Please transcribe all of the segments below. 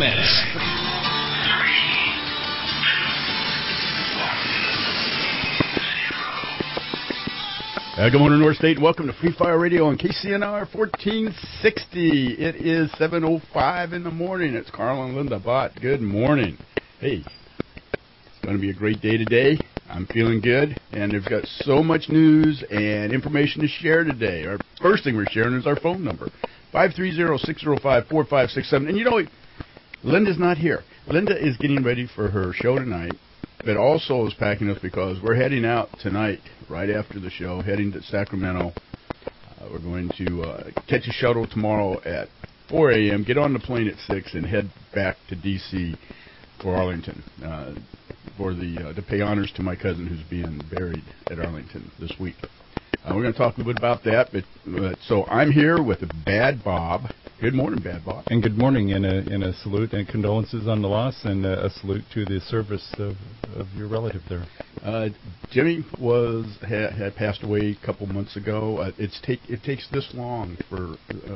minutes. Good morning, North State. Welcome to Free Fire Radio on KCNR 1460. It is 7:05 in the morning. It's Carl and Linda Bott. Good morning. Hey, it's going to be a great day today. I'm feeling good, and they've got so much news and information to share today. Our first thing we're sharing is our phone number, 530-605-4567. And you know, Linda's not here. Linda is getting ready for her show tonight, but also is packing us because we're heading out tonight, right after the show, heading to Sacramento. We're going to catch a shuttle tomorrow at 4 a.m., get on the plane at 6, and head back to D.C. for Arlington to pay honors to my cousin who's being buried at Arlington this week. We're going to talk a little bit about that. But so I'm here with Bad Bob. Good morning, Bad Bob. And good morning, and a salute and condolences on the loss, and a salute to the service of your relative there. Jimmy had passed away a couple months ago. It takes this long for,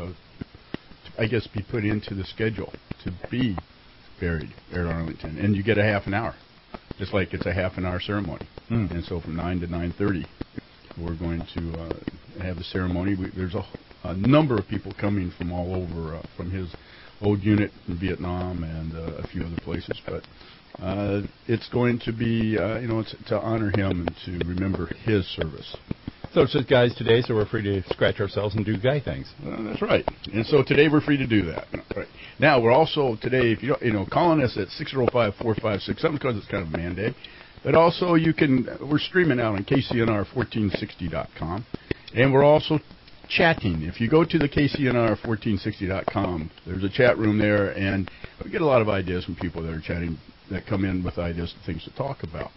I guess, be put into the schedule to be buried at Arlington, and you get a half an hour, just like it's a half an hour ceremony. And so from 9 to 9:30, we're going to have the ceremony. There's a number of people coming from all over, from his old unit in Vietnam and a few other places. But it's going to be, it's to honor him and to remember his service. So it's just guys today, so we're free to scratch ourselves and do guy things. That's right. And so today we're free to do that. Right. Now we're also today, if calling us at 605-4567 because it's kind of a man day. But also we're streaming out on KCNR1460.com. And we're also chatting. If you go to the KCNR1460.com, there's a chat room there, and we get a lot of ideas from people that are chatting, that come in with ideas and things to talk about.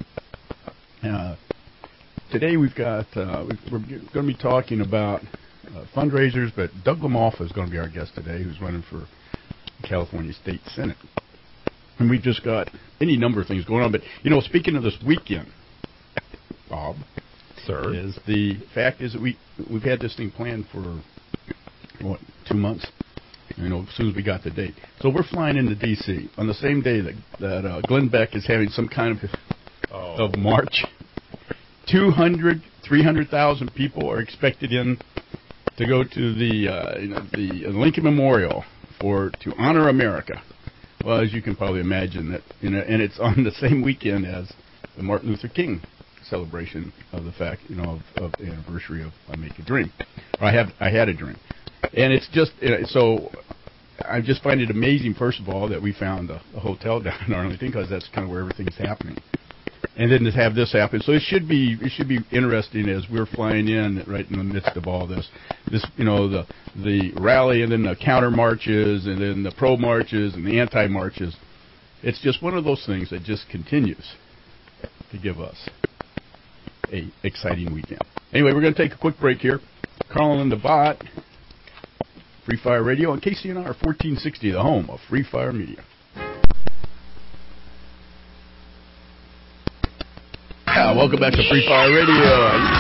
Today we're going to be talking about fundraisers, but Doug Lamalfa is going to be our guest today, who's running for California State Senate. And we've just got any number of things going on. But, speaking of this weekend, Bob, sir, the fact is that we've had this thing planned for, 2 months, as soon as we got the date. So we're flying into D.C. on the same day that Glenn Beck is having some kind of march. 300,000 people are expected in to go to the Lincoln Memorial to honor America. Well, as you can probably imagine, that and it's on the same weekend as the Martin Luther King celebration of the fact, of the anniversary of I Make a Dream. Or I had a dream, and it's just so I just find it amazing. First of all, that we found a hotel down in Arlington because that's kind of where everything's happening. And then to have this happen, so it should be interesting as we're flying in right in the midst of all this, the rally and then the counter marches and then the pro marches and the anti marches. It's just one of those things that just continues to give us a exciting weekend. Anyway, we're going to take a quick break here. Carl and the Bot, Free Fire Radio on KCNR 1460, the home of Free Fire Media. Welcome back to Free Fire Radio.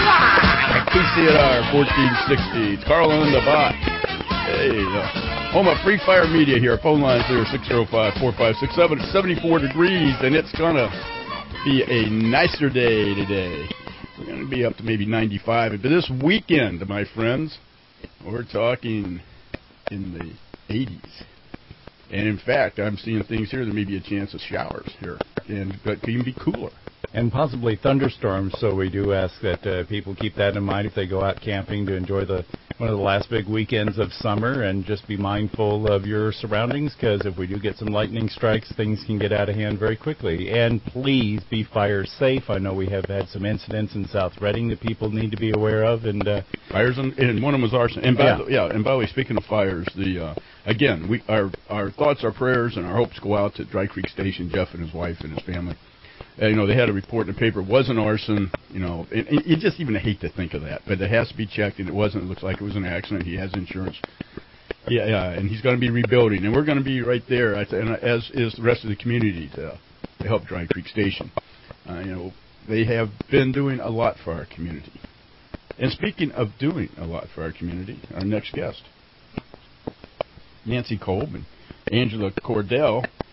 KCNR 1460. It's Carl and the Bot. Hey, home of Free Fire Media here. Phone lines there 605-4567. It's 74 degrees, and it's going to be a nicer day today. We're going to be up to maybe 95. But this weekend, my friends, we're talking in the 80s. And in fact, I'm seeing things here. There may be a chance of showers here, and it could even be cooler. And possibly thunderstorms, so we do ask that people keep that in mind if they go out camping to enjoy one of the last big weekends of summer, and just be mindful of your surroundings, because if we do get some lightning strikes, things can get out of hand very quickly. And please be fire safe. I know we have had some incidents in South Reading that people need to be aware of. And fires, and one of them was arson. And by the way, speaking of fires, again, our thoughts, our prayers, and our hopes go out to Dry Creek Station, Jeff and his wife and his family. They had a report in the paper. It wasn't arson. You just even hate to think of that, but it has to be checked, and it wasn't. It looks like it was an accident. He has insurance. Yeah, and he's going to be rebuilding, and we're going to be right there, and as is the rest of the community to help Dry Creek Station. They have been doing a lot for our community. And speaking of doing a lot for our community, our next guest, Nancy Kolb and Angela Cordell,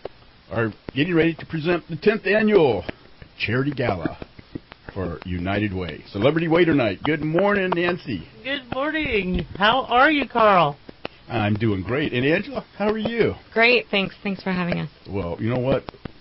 are getting ready to present the 10th annual Charity Gala for United Way. Celebrity Waiter Night. Good morning, Nancy. Good morning. How are you, Carl? I'm doing great. And Angela, how are you? Great, thanks. Thanks for having us. Well, you know what?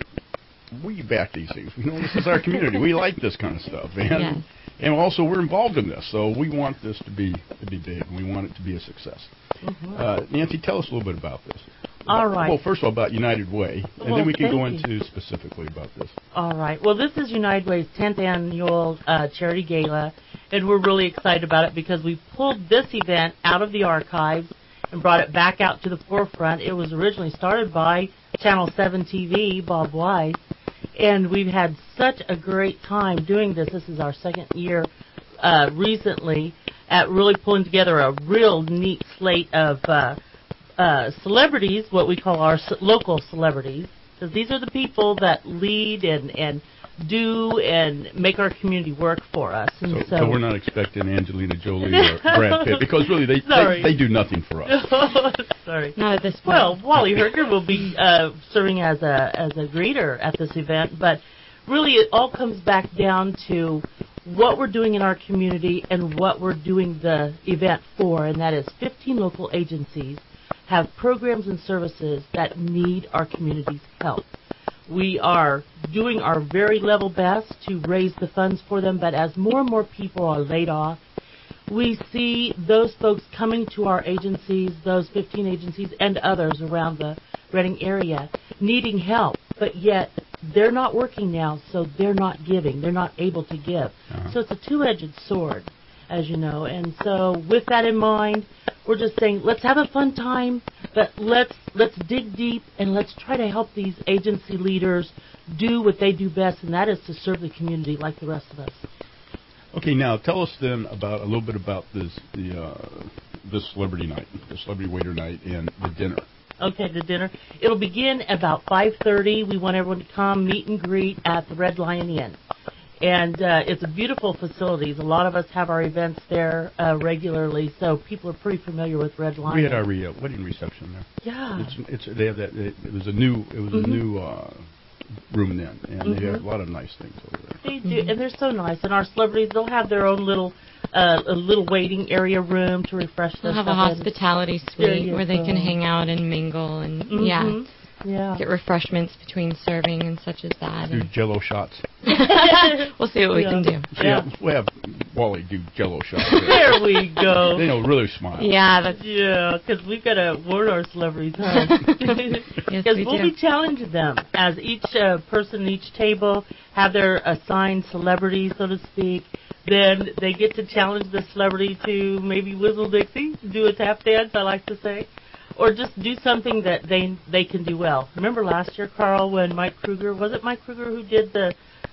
We back these things. We know this is our community. We like this kind of stuff. And, and also we're involved in this, so we want this to be big. We want it to be a success. Nancy, tell us a little bit about this. All right. Well, first of all, about United Way, and then we can go into specifically about this. All right. Well, this is United Way's 10th annual Charity Gala, and we're really excited about it because we pulled this event out of the archives and brought it back out to the forefront. It was originally started by Channel 7 TV, Bob Weiss, and we've had such a great time doing this. This is our second year recently at really pulling together a real neat slate of celebrities, what we call our local celebrities, because these are the people that lead and do and make our community work for us. And so we're not expecting Angelina Jolie or Brad Pitt, because really they do nothing for us. Sorry. Not at this point. Well, Wally Herger will be serving as a greeter at this event, but really it all comes back down to what we're doing in our community and what we're doing the event for, and that is 15 local agencies have programs and services that need our community's help. We are doing our very level best to raise the funds for them, but as more and more people are laid off, we see those folks coming to our agencies, those 15 agencies and others around the Reading area, needing help, but yet they're not working now, so they're not giving. They're not able to give. So it's a two-edged sword, as you know. And so with that in mind, we're just saying, let's have a fun time, but let's dig deep and let's try to help these agency leaders do what they do best, and that is to serve the community like the rest of us. Okay, now tell us then about a little bit about this celebrity night, the celebrity waiter night, and the dinner. Okay, the dinner. It'll begin about 5:30. We want everyone to come meet and greet at the Red Lion Inn. And it's a beautiful facility. A lot of us have our events there regularly, so people are pretty familiar with Red Lion. We had our wedding reception there. Yeah. They have that. It was a new room then, and they have a lot of nice things over there. They do, and they're so nice. And our celebrities, they'll have their own little waiting area room to refresh They'll themselves. have a hospitality suite where they can hang out and mingle and get refreshments between serving and such as that. Do Jello shots. We'll see what we can do. Yeah, we'll have Wally do Jello shots. There we go. They know, really smile. Yeah, because we've got to warn our celebrities, huh? Because we'll be challenging them as each person at each table have their assigned celebrity, so to speak. Then they get to challenge the celebrity to maybe whistle Dixie, do a tap dance, I like to say, or just do something that they can do well. Remember last year, Carl, when Mike Kruger, was it Mike Kruger who did the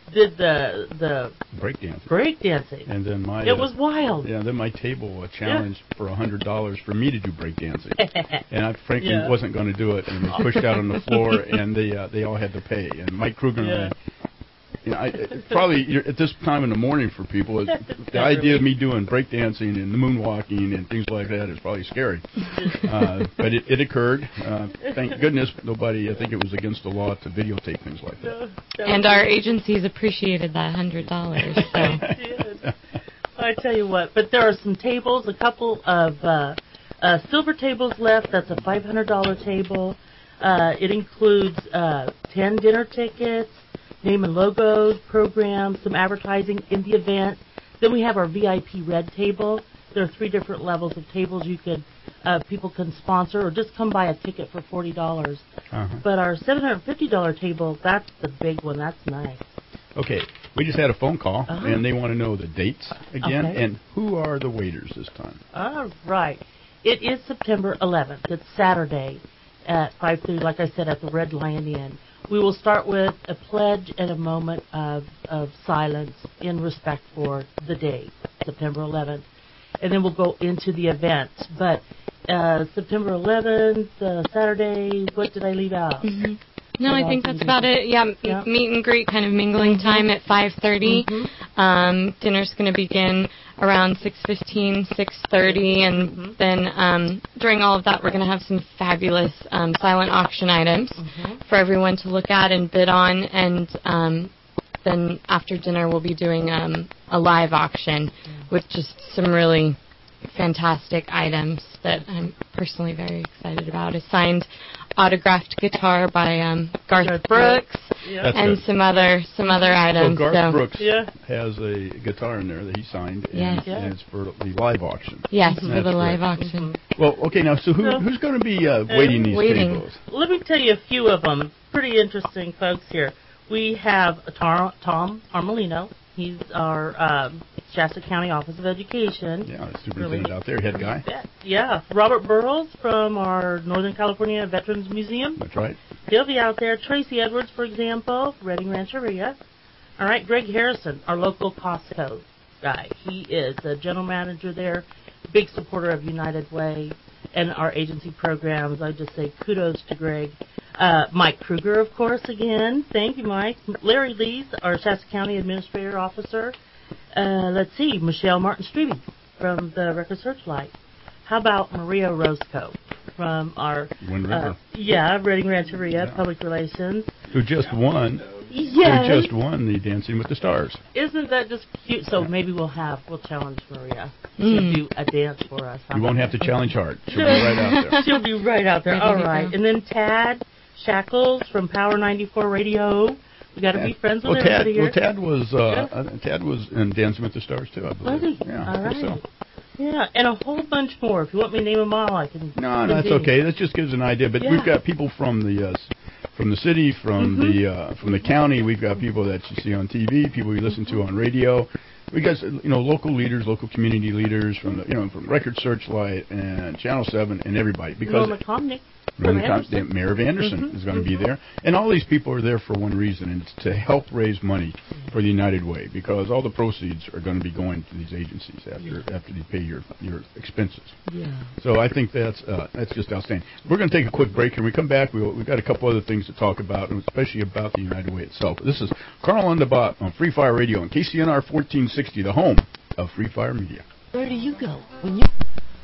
breakdancing? And then it was wild. Yeah, then my table challenged for $100 for me to do breakdancing, and I frankly wasn't going to do it, and we pushed out on the floor, and they all had to pay. And Mike Kruger and probably at this time in the morning for people, the idea of me doing breakdancing and moonwalking and things like that is probably scary. But it occurred. Thank goodness nobody, I think it was against the law to videotape things like that. And our agencies appreciated that $100. So. I tell you what, but there are some tables, a couple of silver tables left. That's a $500 table. It includes 10 dinner tickets, name and logos, programs, some advertising in the event. Then we have our VIP red table. There are 3 different levels of tables people can sponsor or just come buy a ticket for $40. But our $750 table, that's the big one. That's nice. Okay, we just had a phone call, and they want to know the dates again, and who are the waiters this time? All right. It is September 11th. It's Saturday at 5:30, like I said, at the Red Lion Inn. We will start with a pledge and a moment of silence in respect for the day, September 11th. And then we'll go into the event. But September 11th, Saturday, what did I leave out? No, I think that's about it. Yeah, meet and greet, kind of mingling time at 5:30. Dinner's going to begin around 6:15, 6:30, and then during all of that, we're going to have some fabulous silent auction items for everyone to look at and bid on, and then after dinner, we'll be doing a live auction with just some really fantastic items that I'm personally very excited about. A signed autographed guitar by Garth Brooks and some other items. So Garth Brooks has a guitar in there that he signed, and it's for the live auction. Yes, for the live auction. Well, okay, now, so who's going to be waiting these tables? Let me tell you a few of them. Pretty interesting folks here. We have Tom Armelino. He's our Shasta County Office of Education. Yeah, the superintendent out there, head guy. Yeah. Robert Burrows from our Northern California Veterans Museum. That's right. He'll be out there. Tracy Edwards, for example, Redding Rancheria. All right, Greg Harrison, our local Costco guy. He is the general manager there, big supporter of United Way and our agency programs. I just say kudos to Greg. Mike Kruger, of course, again. Thank you, Mike. Larry Lees, our Shasta County Administrator Officer. Let's see, Michelle Martin-Strebe from the Record Searchlight. How about Maria Roscoe from our Wind River? Redding Rancheria, Public Relations. Who just won. Yes. Who just won the Dancing with the Stars. Isn't that just cute? So maybe we'll challenge Maria. She'll do a dance for us. You won't have to challenge hard. She'll be right out there. She'll be right out there. All right. And then Tad Shackles from Power 94 Radio. We got to be friends with everybody here. Well, Tad was in Dancing with the Stars too, I believe. Was he? Yeah, all right. so. Yeah, and a whole bunch more. If you want me to name them all, I can. No, that's okay. That just gives an idea. But we've got people from the city, from the county. We've got people that you see on TV, people you listen to on radio. We got local leaders, local community leaders from from Record Searchlight and Channel 7 and everybody, because Mayor of Anderson is going to be there, and all these people are there for one reason, and it's to help raise money for the United Way, because all the proceeds are going to be going to these agencies after you pay your expenses. Yeah. So I think that's just outstanding. We're going to take a quick break, and when we come back, we've got a couple other things to talk about, especially about the United Way itself. This is Carl Underbot on Free Fire Radio on KCNR 1460, the home of Free Fire Media. Where do you go when you...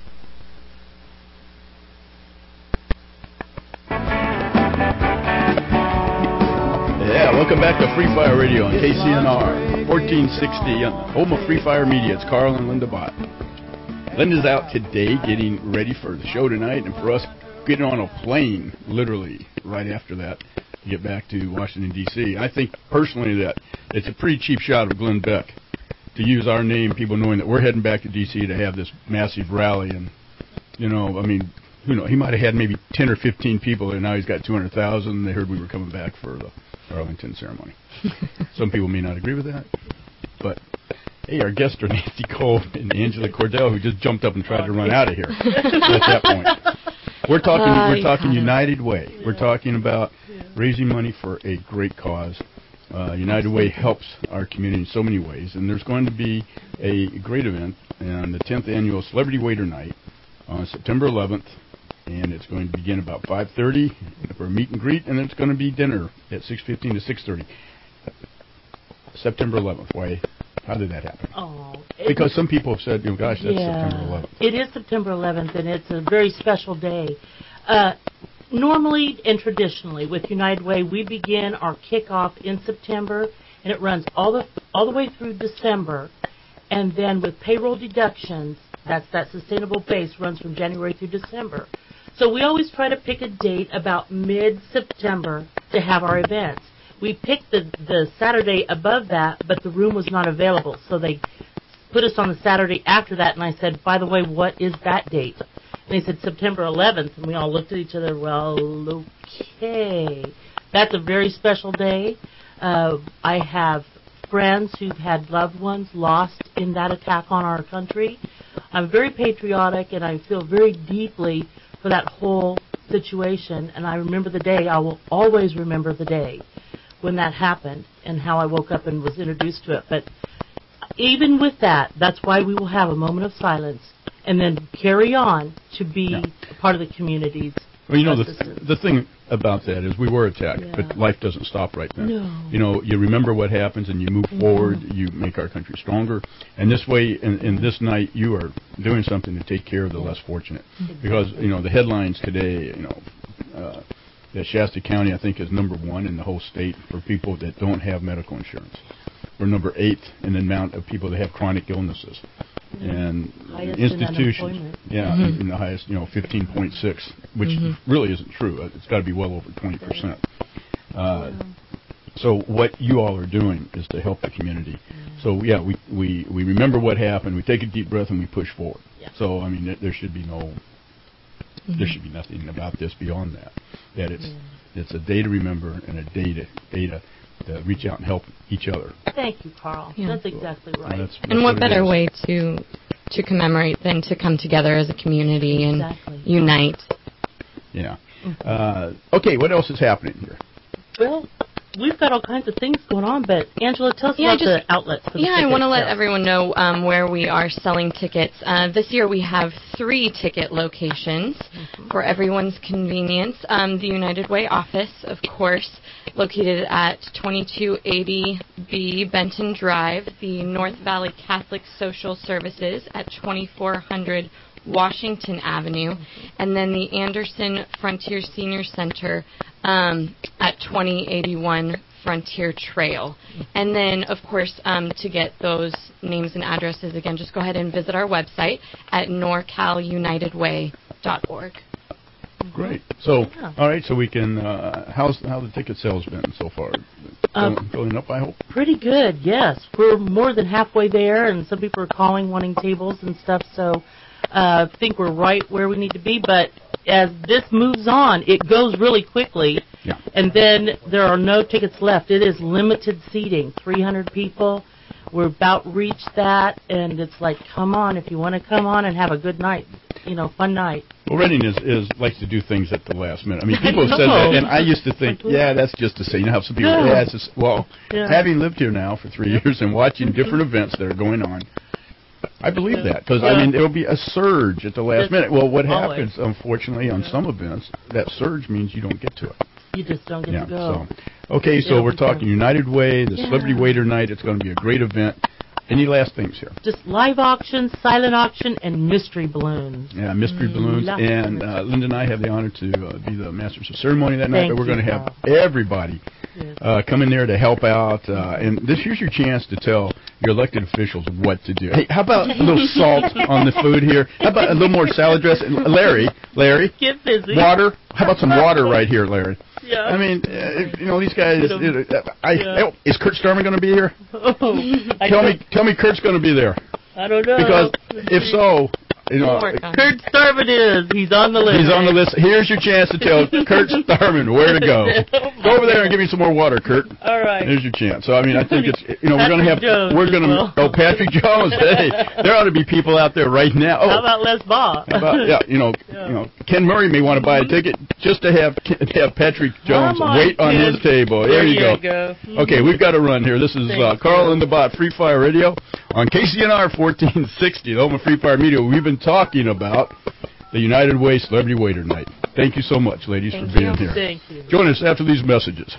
Yeah, welcome back to Free Fire Radio on KCNR 1460, home of Free Fire Media. It's Carl and Linda Bott. Linda's out today getting ready for the show tonight, and for us getting on a plane, literally, right after that, to get back to Washington, D.C. I think, personally, that it's a pretty cheap shot of Glenn Beck to use our name, people knowing that we're heading back to D.C. to have this massive rally. And, he might have had maybe 10 or 15 people, and now he's got 200,000. They heard we were coming back for the Arlington ceremony. Some people may not agree with that, but hey, our guests are Nancy Cole and Angela Cordell, who just jumped up and tried to run out of here at that point. We're talking United Way. Yeah. We're talking about raising money for a great cause. United Way helps our community in so many ways, and there's going to be a great event on the 10th annual Celebrity Waiter Night on September 11th. And it's going to begin about 5:30 for a meet and greet, and then it's going to be dinner at 6:15 to 6:30. September 11th. Why? How did that happen? Because some people have said, gosh, that's September 11th. It is September 11th, and it's a very special day. Normally and traditionally with United Way, we begin our kickoff in September, and it runs all the way through December, and then with payroll deductions, that sustainable base runs from January through December. So we always try to pick a date about mid-September to have our events. We picked the Saturday above that, but the room was not available. So they put us on the Saturday after that, and I said, by the way, what is that date? And they said September 11th, and we all looked at each other, well, okay. That's a very special day. I have friends who've had loved ones lost in that attack on our country. I'm very patriotic, and I feel very deeply for that whole situation, and I remember the day. I will always remember the day when that happened and how I woke up and was introduced to it. But even with that, that's why we will have a moment of silence and then carry on to be part of the community's Well, you know, assistance. the thing about that is we were attacked, Yeah. but life doesn't stop right then. No. You know, you remember what happens and you move forward, you make our country stronger. And this way, in this night, you are doing something to take care of the less fortunate. Because, you know, the headlines today, you know, that Shasta County, I think, is number 1 in the whole state for people that don't have medical insurance. We're number 8 in the amount of people that have chronic illnesses. And Highest in institutions, unemployment. in the highest, 15.6, which really isn't true. It's got to be well over 20%. So what you all are doing is to help the community. So we remember what happened. We take a deep breath and we push forward. Yeah. So I mean, there should be nothing about this beyond that. That it's a day to remember and a day to reach out and help each other. Thank you, Carl. Yeah. That's exactly right. That's And what it better is. way to commemorate than to come together as a community and Exactly. unite? Yeah. Okay, what else is happening here? Well, we've got all kinds of things going on, but Angela, tell us about the outlets for the I want to let tickets. everyone know where we are selling tickets. This year we have 3 ticket locations for everyone's convenience. The United Way office, of course, located at 2280B Benton Drive, the North Valley Catholic Social Services at 2400 Washington Avenue, and then the Anderson Frontier Senior Center at 2081 Frontier Trail. And then, of course, to get those names and addresses, again, just go ahead and visit our website at norcalunitedway.org. Great. So, all right. So we can. How the ticket sales been so far? Going up, I hope. Pretty good, yes. We're more than halfway there, and some people are calling, wanting tables and stuff, so I think we're right where we need to be. But as this moves on, it goes really quickly, and then there are no tickets left. It is limited seating, 300 people. We're about reached that, and it's like, come on, if you want to come on and have a good night, fun night. Well, Reading is likes to do things at the last minute. I mean, people have said that, and I used to think, that's just to say, how some people, it's just, having lived here now for 3 years and watching different events that are going on, I believe that, because, I mean, there will be a surge at the last minute. Well, what happens, unfortunately, on some events, that surge means you don't get to it. You just don't get to go. So we're talking United Way, the Celebrity Waiter Night. It's going to be a great event. Any last things here? Just live auction, silent auction, and mystery balloons. Yeah, mystery balloons. And Linda and I have the honor to be the masters of ceremony that night. But we're going to have everybody come in there to help out. And here's your chance to tell your elected officials what to do. Hey, how about a little salt on the food here? How about a little more salad dressing? Larry, get busy. Water. How about some water right here, Larry? Yeah. I mean, these guys. Is Kurt Starman going to be here? Tell me, Kurt's going to be there. I don't know. Because if so, Kurt Starman he's on the list. He's on the list. Here's your chance to tell Kurt Starman where to go. Go over there and give me some more water, Kurt. All right. Here's your chance. So I mean, I think it's Patrick Jones. Hey, there ought to be people out there right now. How about Les Baugh? Ken Murray may want to buy a ticket just to have Patrick Jones wait on his table. There you go. Okay, we've got to run here. This is Carl and the Bot Free Fire Radio on KCNR 1460, the home of Free Fire Media. We've been talking about the United Way Celebrity Waiter Night. Thank you so much, ladies, for being here. Thank you. Join us after these messages.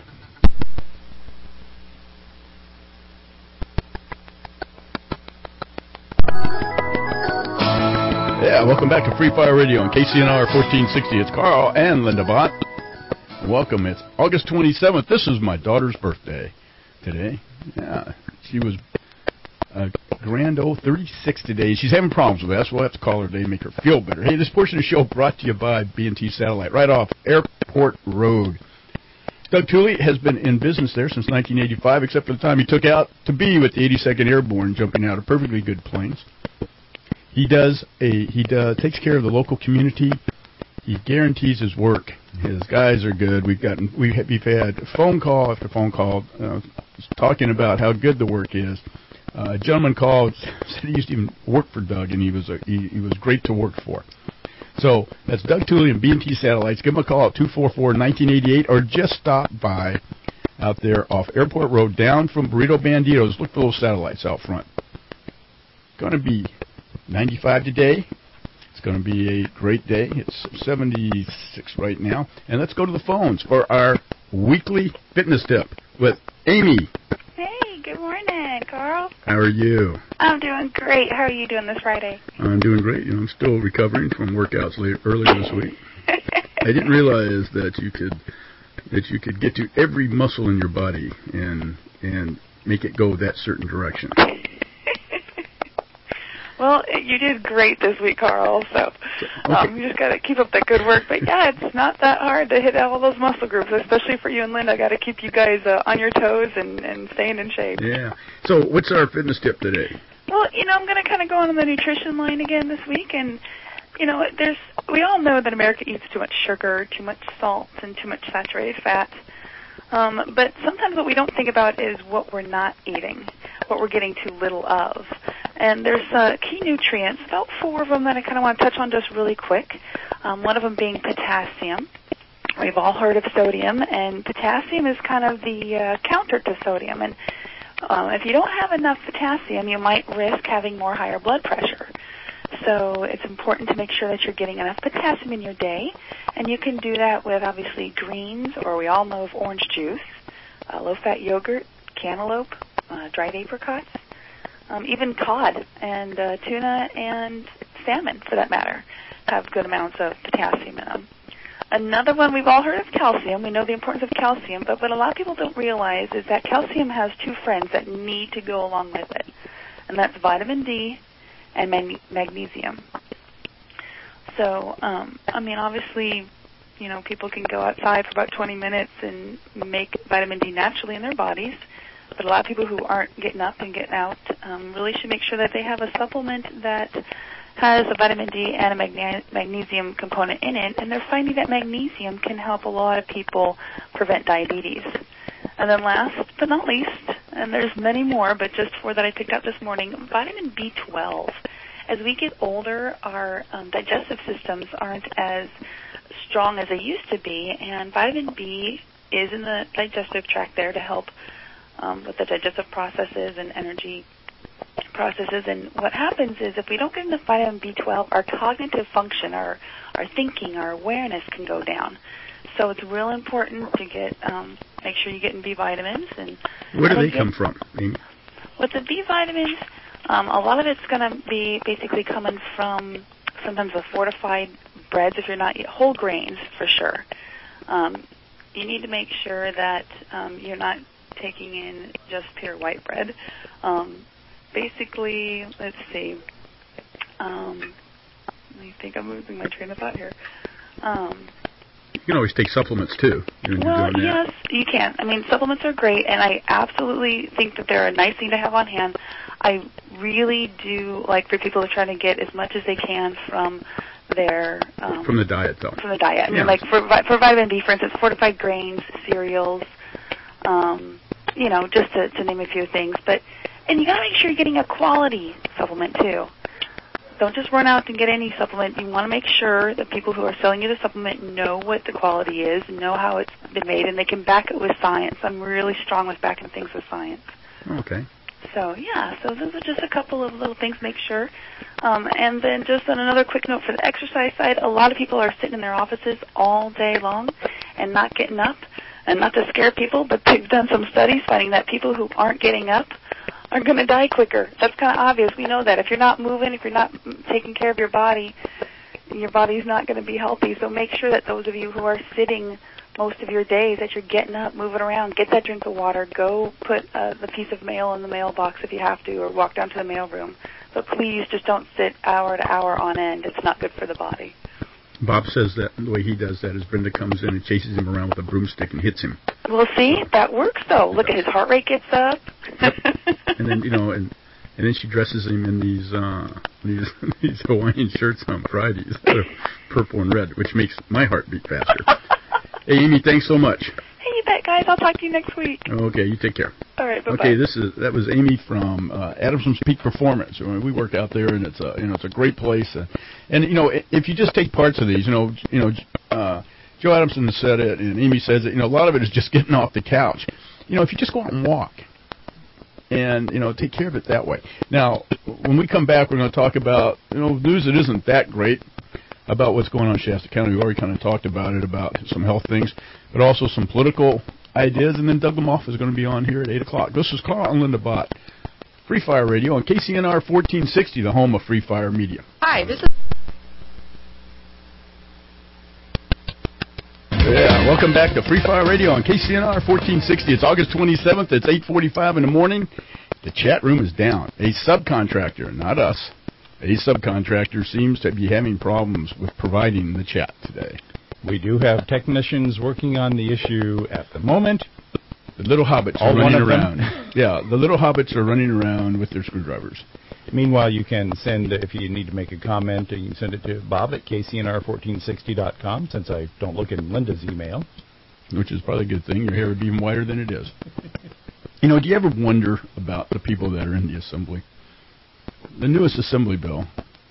Yeah, welcome back to Free Fire Radio on KCNR 1460. It's Carl and Linda Bott. Welcome. It's August 27th. This is my daughter's birthday today. Yeah, she was a grand old 36 today. She's having problems with that, so we'll have to call her today and make her feel better. Hey, this portion of the show brought to you by B&T Satellite, right off Airport Road. Doug Tooley has been in business there since 1985, except for the time he took out to be with the 82nd Airborne, jumping out of perfectly good planes. He takes care of the local community. He guarantees his work. His guys are good. We've had phone call after phone call talking about how good the work is. A gentleman called, said he used to even work for Doug, and he was great to work for. So that's Doug Tooley and B&T Satellites. Give him a call at 244-1988, or just stop by out there off Airport Road, down from Burrito Banditos. Look for those satellites out front. Going to be 95 today. It's going to be a great day. It's 76 right now. And let's go to the phones for our weekly fitness tip with Amy. Hey, good morning, Carl. How are you? I'm doing great. How are you doing this Friday? I'm doing great. I'm still recovering from workouts earlier this week. I didn't realize that you could get to every muscle in your body and make it go that certain direction. Well, you did great this week, Carl, so you just got to keep up that good work. But, yeah, it's not that hard to hit all those muscle groups, especially for you and Linda. I got to keep you guys on your toes and staying in shape. Yeah. So what's our fitness tip today? Well, I'm going to kind of go on the nutrition line again this week. And, we all know that America eats too much sugar, too much salt, and too much saturated fat. But sometimes what we don't think about is what we're not eating, what we're getting too little of. And there's key nutrients, about 4 of them that I kind of want to touch on just really quick. One of them being potassium. We've all heard of sodium, and potassium is kind of the counter to sodium. And if you don't have enough potassium, you might risk having higher blood pressure. So it's important to make sure that you're getting enough potassium in your day, and you can do that with, obviously, greens, or we all know of orange juice, low-fat yogurt, cantaloupe, dried apricots, even cod and tuna and salmon, for that matter, have good amounts of potassium in them. Another one, we've all heard of calcium. We know the importance of calcium, but what a lot of people don't realize is that calcium has 2 friends that need to go along with it, and that's vitamin D and magnesium. So, obviously, people can go outside for about 20 minutes and make vitamin D naturally in their bodies, but a lot of people who aren't getting up and getting out really should make sure that they have a supplement that has a vitamin D and a magnesium component in it, and they're finding that magnesium can help a lot of people prevent diabetes. And then last but not least, and there's many more, but just 4 that I picked out this morning, vitamin B12. As we get older, our digestive systems aren't as strong as they used to be, and vitamin B is in the digestive tract there to help with the digestive processes and energy processes. And what happens is if we don't get enough vitamin B12, our cognitive function, our thinking, our awareness can go down. So it's real important to get make sure you get in B vitamins. And where do they come from? With the B vitamins, a lot of it's going to be basically coming from sometimes the fortified breads, if you're not whole grains for sure. You need to make sure that you're not taking in just pure white bread. Basically, let's see. Let me think. I'm losing my train of thought here. You can always take supplements, too. Well, yes, you can. Supplements are great, and I absolutely think that they're a nice thing to have on hand. I really do like for people to try to get as much as they can from their... from the diet, though. From the diet. Like for vitamin B, for instance, fortified grains, cereals, just to name a few things. And you got to make sure you're getting a quality supplement, too. Don't just run out and get any supplement. You want to make sure that people who are selling you the supplement know what the quality is, know how it's been made, and they can back it with science. I'm really strong with backing things with science. Okay. So those are just a couple of little things to make sure. And then just on another quick note for the exercise side, a lot of people are sitting in their offices all day long and not getting up. And not to scare people, but they've done some studies finding that people who aren't getting up are going to die quicker. That's kind of obvious. We know that. If you're not moving, if you're not taking care of your body's not going to be healthy. So make sure that those of you who are sitting most of your days, that you're getting up, moving around, get that drink of water, go put the piece of mail in the mailbox if you have to, or walk down to the mailroom. But please just don't sit hour to hour on end. It's not good for the body. Bob says that the way he does that is Brenda comes in and chases him around with a broomstick and hits him. Well, see, that works though. Look at his heart rate gets up. Yep. And then and then she dresses him in these Hawaiian shirts on Fridays, purple and red, which makes my heart beat faster. Hey, Amy, thanks so much. Hey, you bet, guys. I'll talk to you next week. Okay, you take care. All right, bye-bye. Okay, that was Amy from Adamson's Peak Performance. We work out there, and it's a great place. And if you just take parts of these, Joe Adamson said it, and Amy says it. A lot of it is just getting off the couch. If you just go out and walk, and take care of it that way. Now, when we come back, we're going to talk about news that isn't that great about what's going on in Shasta County. We already kind of talked about it, about some health things, but also some political ideas. And then Doug Lamoff is going to be on here at 8 o'clock. This is Carl and Linda Bott, Free Fire Radio on KCNR 1460, the home of Free Fire Media. Hi, this is... Yeah, welcome back to Free Fire Radio on KCNR 1460. It's August 27th. It's 8:45 in the morning. The chat room is down. A subcontractor, not us, a subcontractor seems to be having problems with providing the chat today. We do have technicians working on the issue at the moment. The little hobbits are running around. Yeah, the little hobbits are running around with their screwdrivers. Meanwhile, you can send, if you need to make a comment, you can send it to Bob at KCNR1460.com, since I don't look in Linda's email. Which is probably a good thing. Your hair would be even whiter than it is. Do you ever wonder about the people that are in the assembly? The newest assembly bill,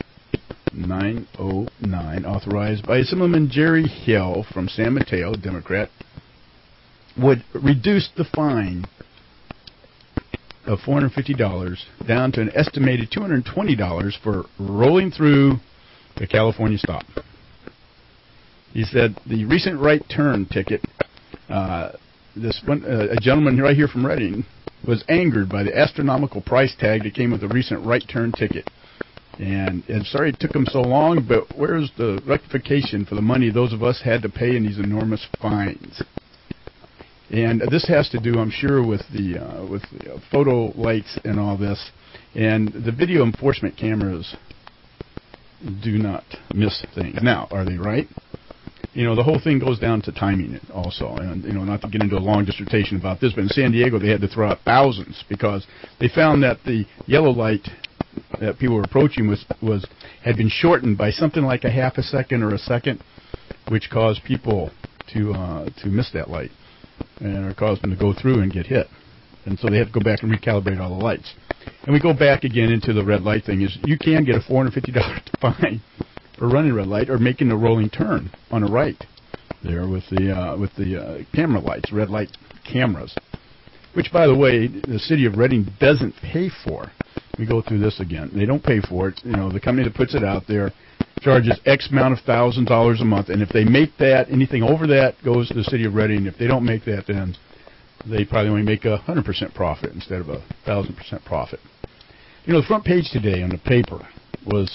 909, authorized by Assemblyman Jerry Hill from San Mateo, Democrat, would reduce the fine of $450 down to an estimated $220 for rolling through the California stop. He said the recent right turn ticket, a gentleman right here from Redding, was angered by the astronomical price tag that came with the recent right turn ticket. And sorry it took him so long, but where's the rectification for the money those of us had to pay in these enormous fines? And this has to do, I'm sure, with the photo lights and all this. And the video enforcement cameras do not miss things. Now, are they right? The whole thing goes down to timing it also. And, not to get into a long dissertation about this, but in San Diego they had to throw out thousands because they found that the yellow light that people were approaching had been shortened by something like a half a second or a second, which caused people to miss that light. And it caused them to go through and get hit. And so they had to go back and recalibrate all the lights. And we go back again into the red light thing. Is you can get a $450 fine for running a red light or making a rolling turn on a right there with the camera lights, red light cameras, which, by the way, the city of Redding doesn't pay for. We go through this again. They don't pay for it. The company that puts it out there charges X amount of $1,000s a month, and if they make that, anything over that goes to the city of Redding. If they don't make that, then they probably only make 100% profit instead of 1,000% profit. The front page today on the paper was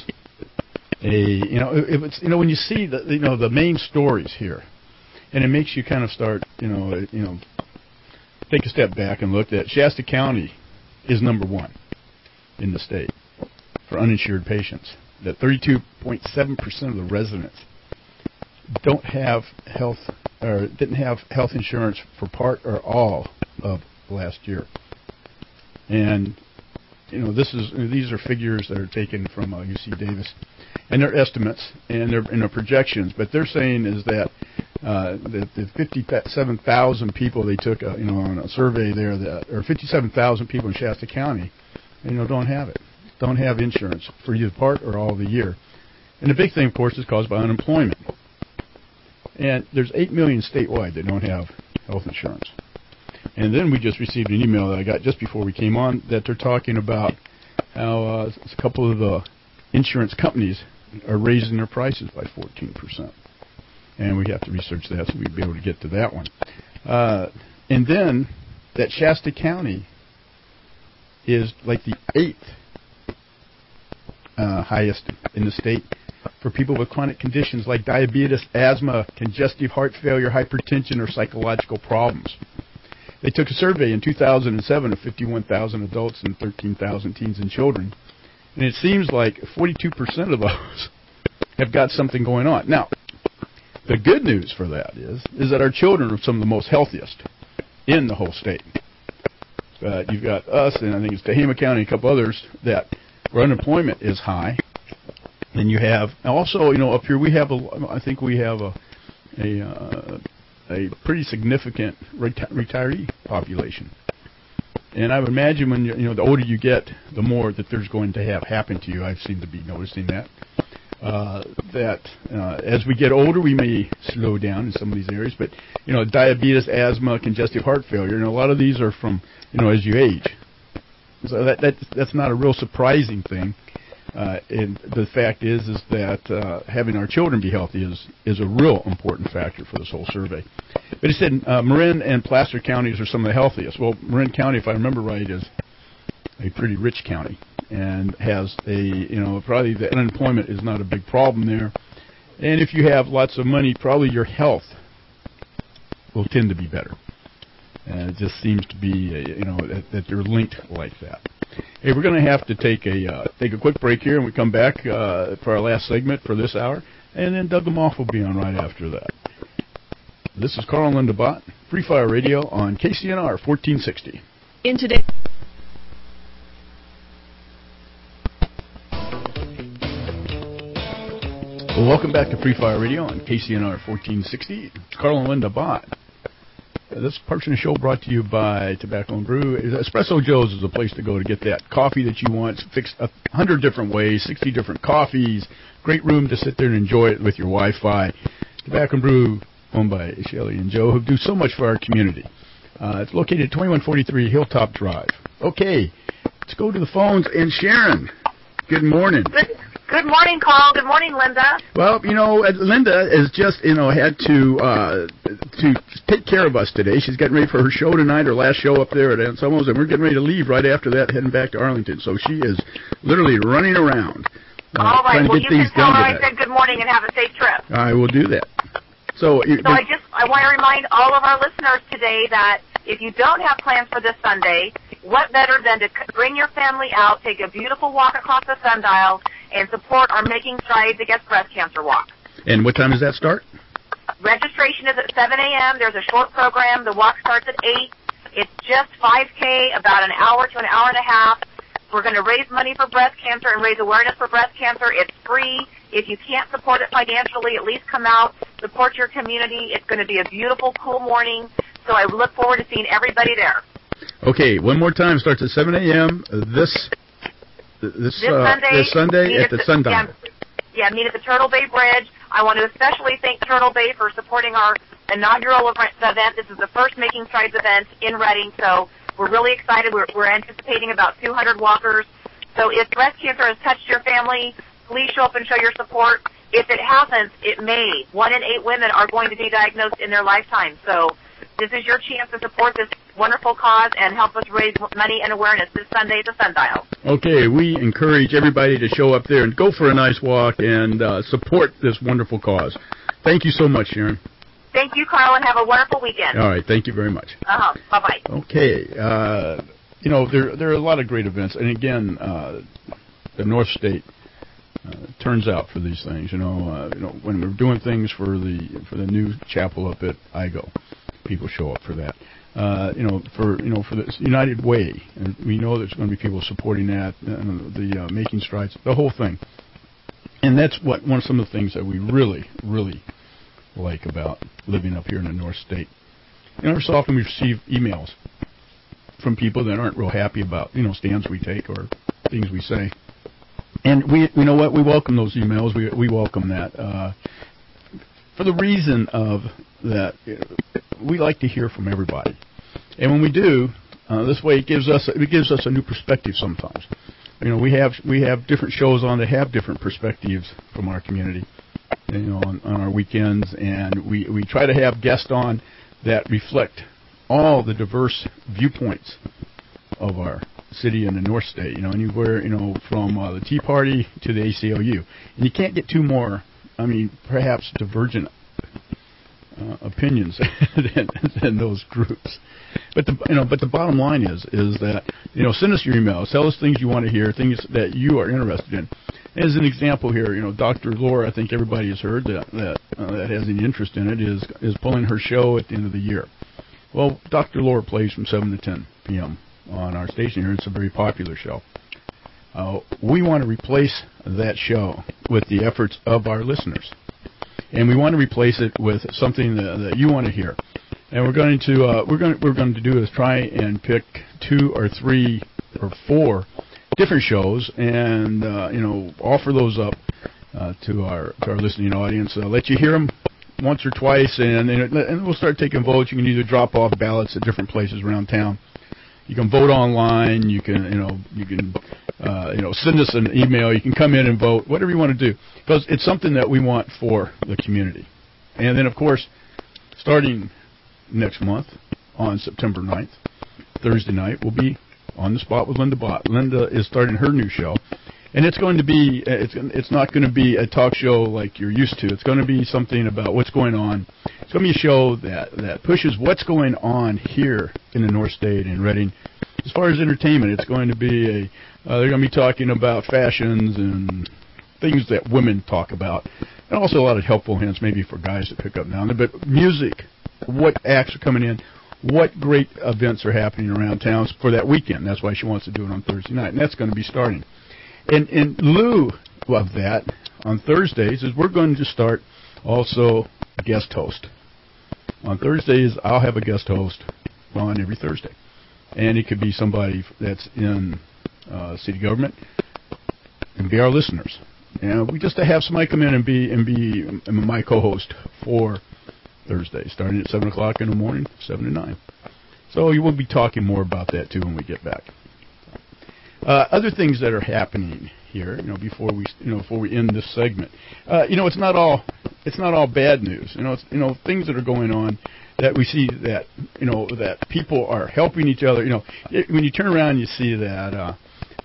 when you see the main stories here, and it makes you kind of start take a step back and look at Shasta County is number one in the state for uninsured patients. That 32.7% of the residents didn't have health insurance for part or all of last year. And these are figures that are taken from UC Davis, and they're estimates and they're projections. But they're saying is that the 57,000 people they took on a survey there or 57,000 people in Shasta County, don't have it. Don't have insurance for either part or all of the year. And the big thing, of course, is caused by unemployment. And there's 8 million statewide that don't have health insurance. And then we just received an email that I got just before we came on that they're talking about how a couple of the insurance companies are raising their prices by 14%. And we have to research that so we'd be able to get to that one. And then that Shasta County is like the 8th highest in the state for people with chronic conditions like diabetes, asthma, congestive heart failure, hypertension, or psychological problems. They took a survey in 2007 of 51,000 adults and 13,000 teens and children, and it seems like 42% of those have got something going on. Now, the good news for that is that our children are some of the most healthiest in the whole state. But you've got us, and I think it's Tehama County and a couple others that where unemployment is high. Then you have also, up here we have I think we have a pretty significant retiree population. And I would imagine when the older you get, the more that there's going to have happen to you. I seem to be noticing that. As we get older, we may slow down in some of these areas. But diabetes, asthma, congestive heart failure, and a lot of these are from as you age. So that's not a real surprising thing. And the fact is that having our children be healthy is a real important factor for this whole survey. But it said Marin and Placer counties are some of the healthiest. Well, Marin County, if I remember right, is a pretty rich county and has probably the unemployment is not a big problem there. And if you have lots of money, probably your health will tend to be better. And it just seems to be, that they're linked like that. Hey, we're going to have to take a quick break here, and we come back for our last segment for this hour, and then Doug Lamothe will be on right after that. This is Carl and Linda Bott, Free Fire Radio on KCNR 1460. In today. Well, welcome back to Free Fire Radio on KCNR 1460. It's Carl and Linda Bott. This portion of the show brought to you by Tobacco and Brew. Espresso Joe's is the place to go to get that coffee that you want. It's fixed 100 different ways, 60 different coffees. Great room to sit there and enjoy it with your Wi-Fi. Tobacco and Brew, owned by Shelley and Joe, who do so much for our community. It's located at 2143 Hilltop Drive. Okay, let's go to the phones. And Sharon, good morning. Good morning, Carl. Good morning, Linda. Well, Linda has just, had to take care of us today. She's getting ready for her show tonight, her last show up there at Anselmo's, and we're getting ready to leave right after that, heading back to Arlington. So she is literally running around. All right. Well, you can tell her I said good morning and have a safe trip. I will do that. So I want to remind all of our listeners today that if you don't have plans for this Sunday, what better than to bring your family out, take a beautiful walk across the sundial, and support our Making Strides Against Breast Cancer walk. And what time does that start? Registration is at 7 a.m. There's a short program. The walk starts at 8. It's just 5K, about an hour to an hour and a half. We're going to raise money for breast cancer and raise awareness for breast cancer. It's free. If you can't support it financially, at least come out, support your community. It's going to be a beautiful, cool morning. So I look forward to seeing everybody there. Okay, one more time. Starts at 7 a.m. This Sunday at the sundial. Yeah, meet at the Turtle Bay Bridge. I want to especially thank Turtle Bay for supporting our inaugural event. This is the first Making Strides event in Reading, so we're really excited. We're anticipating about 200 walkers. So if breast cancer has touched your family, please show up and show your support. If it hasn't, it may. 1 in 8 women are going to be diagnosed in their lifetime. So this is your chance to support this wonderful cause and help us raise money and awareness this Sunday at the sundial. Okay, we encourage everybody to show up there and go for a nice walk and support this wonderful cause. Thank you so much, Sharon. Thank you, Carl, and have a wonderful weekend. All right, thank you very much. Bye-bye. Okay, there are a lot of great events, and again, the North State turns out for these things. When we're doing things for the new chapel up at IGO, people show up for that. For the United Way, and we know there's going to be people supporting that, the Making Strides, the whole thing. And that's some of the things that we really, really like about living up here in the North State. Every so often we receive emails from people that aren't real happy about stands we take or things we say, and we welcome those emails. We welcome that for the reason of that we like to hear from everybody, and when we do, this way it gives us a new perspective. Sometimes, we have different shows on that have different perspectives from our community, on our weekends, and we try to have guests on that reflect all the diverse viewpoints of our city and the North State. Anywhere from the Tea Party to the ACLU, and you can't get two more. Perhaps divergent opinions than those groups. But the bottom line is that send us your emails, tell us things you want to hear, things that you are interested in. As an example here, Dr. Laura, I think everybody has heard that has any interest in it, is pulling her show at the end of the year. Well, Dr. Laura plays from 7 to 10 p.m. on our station here. It's a very popular show. We want to replace that show with the efforts of our listeners, and we want to replace it with something that you want to hear. And we're going to do is try and pick 2 or 3 or 4 different shows and offer those up to our listening audience. Let you hear them once or twice, and we'll start taking votes. You can either drop off ballots at different places around town, You can vote online. You can send us an email. You can come in and vote, whatever you want to do, because it's something that we want for the community. And then, of course, starting next month on September 9th, Thursday night, we'll be on the spot with Linda Bott. Linda is starting her new show, and it's going to be it's not going to be a talk show like you're used to. It's going to be something about what's going on. It's going to be a show that pushes what's going on here in the North State in Reading. As far as entertainment, it's going to be they're going to be talking about fashions and things that women talk about, and also a lot of helpful hints maybe for guys to pick up now and then. But music, what acts are coming in, what great events are happening around town for that weekend. That's why she wants to do it on Thursday night, and that's going to be starting. And in lieu of that, on Thursdays, is we're going to start also a guest host. On Thursdays, I'll have a guest host on every Thursday. And it could be somebody that's in city government and be our listeners. And we just to have somebody come in and be my co-host for Thursday, starting at 7 o'clock in the morning, 7 to 9. So you will be talking more about that, too, when we get back. Other things that are happening here, before we end this segment, it's not all bad news. Things that are going on that we see that that people are helping each other. When you turn around, and you see that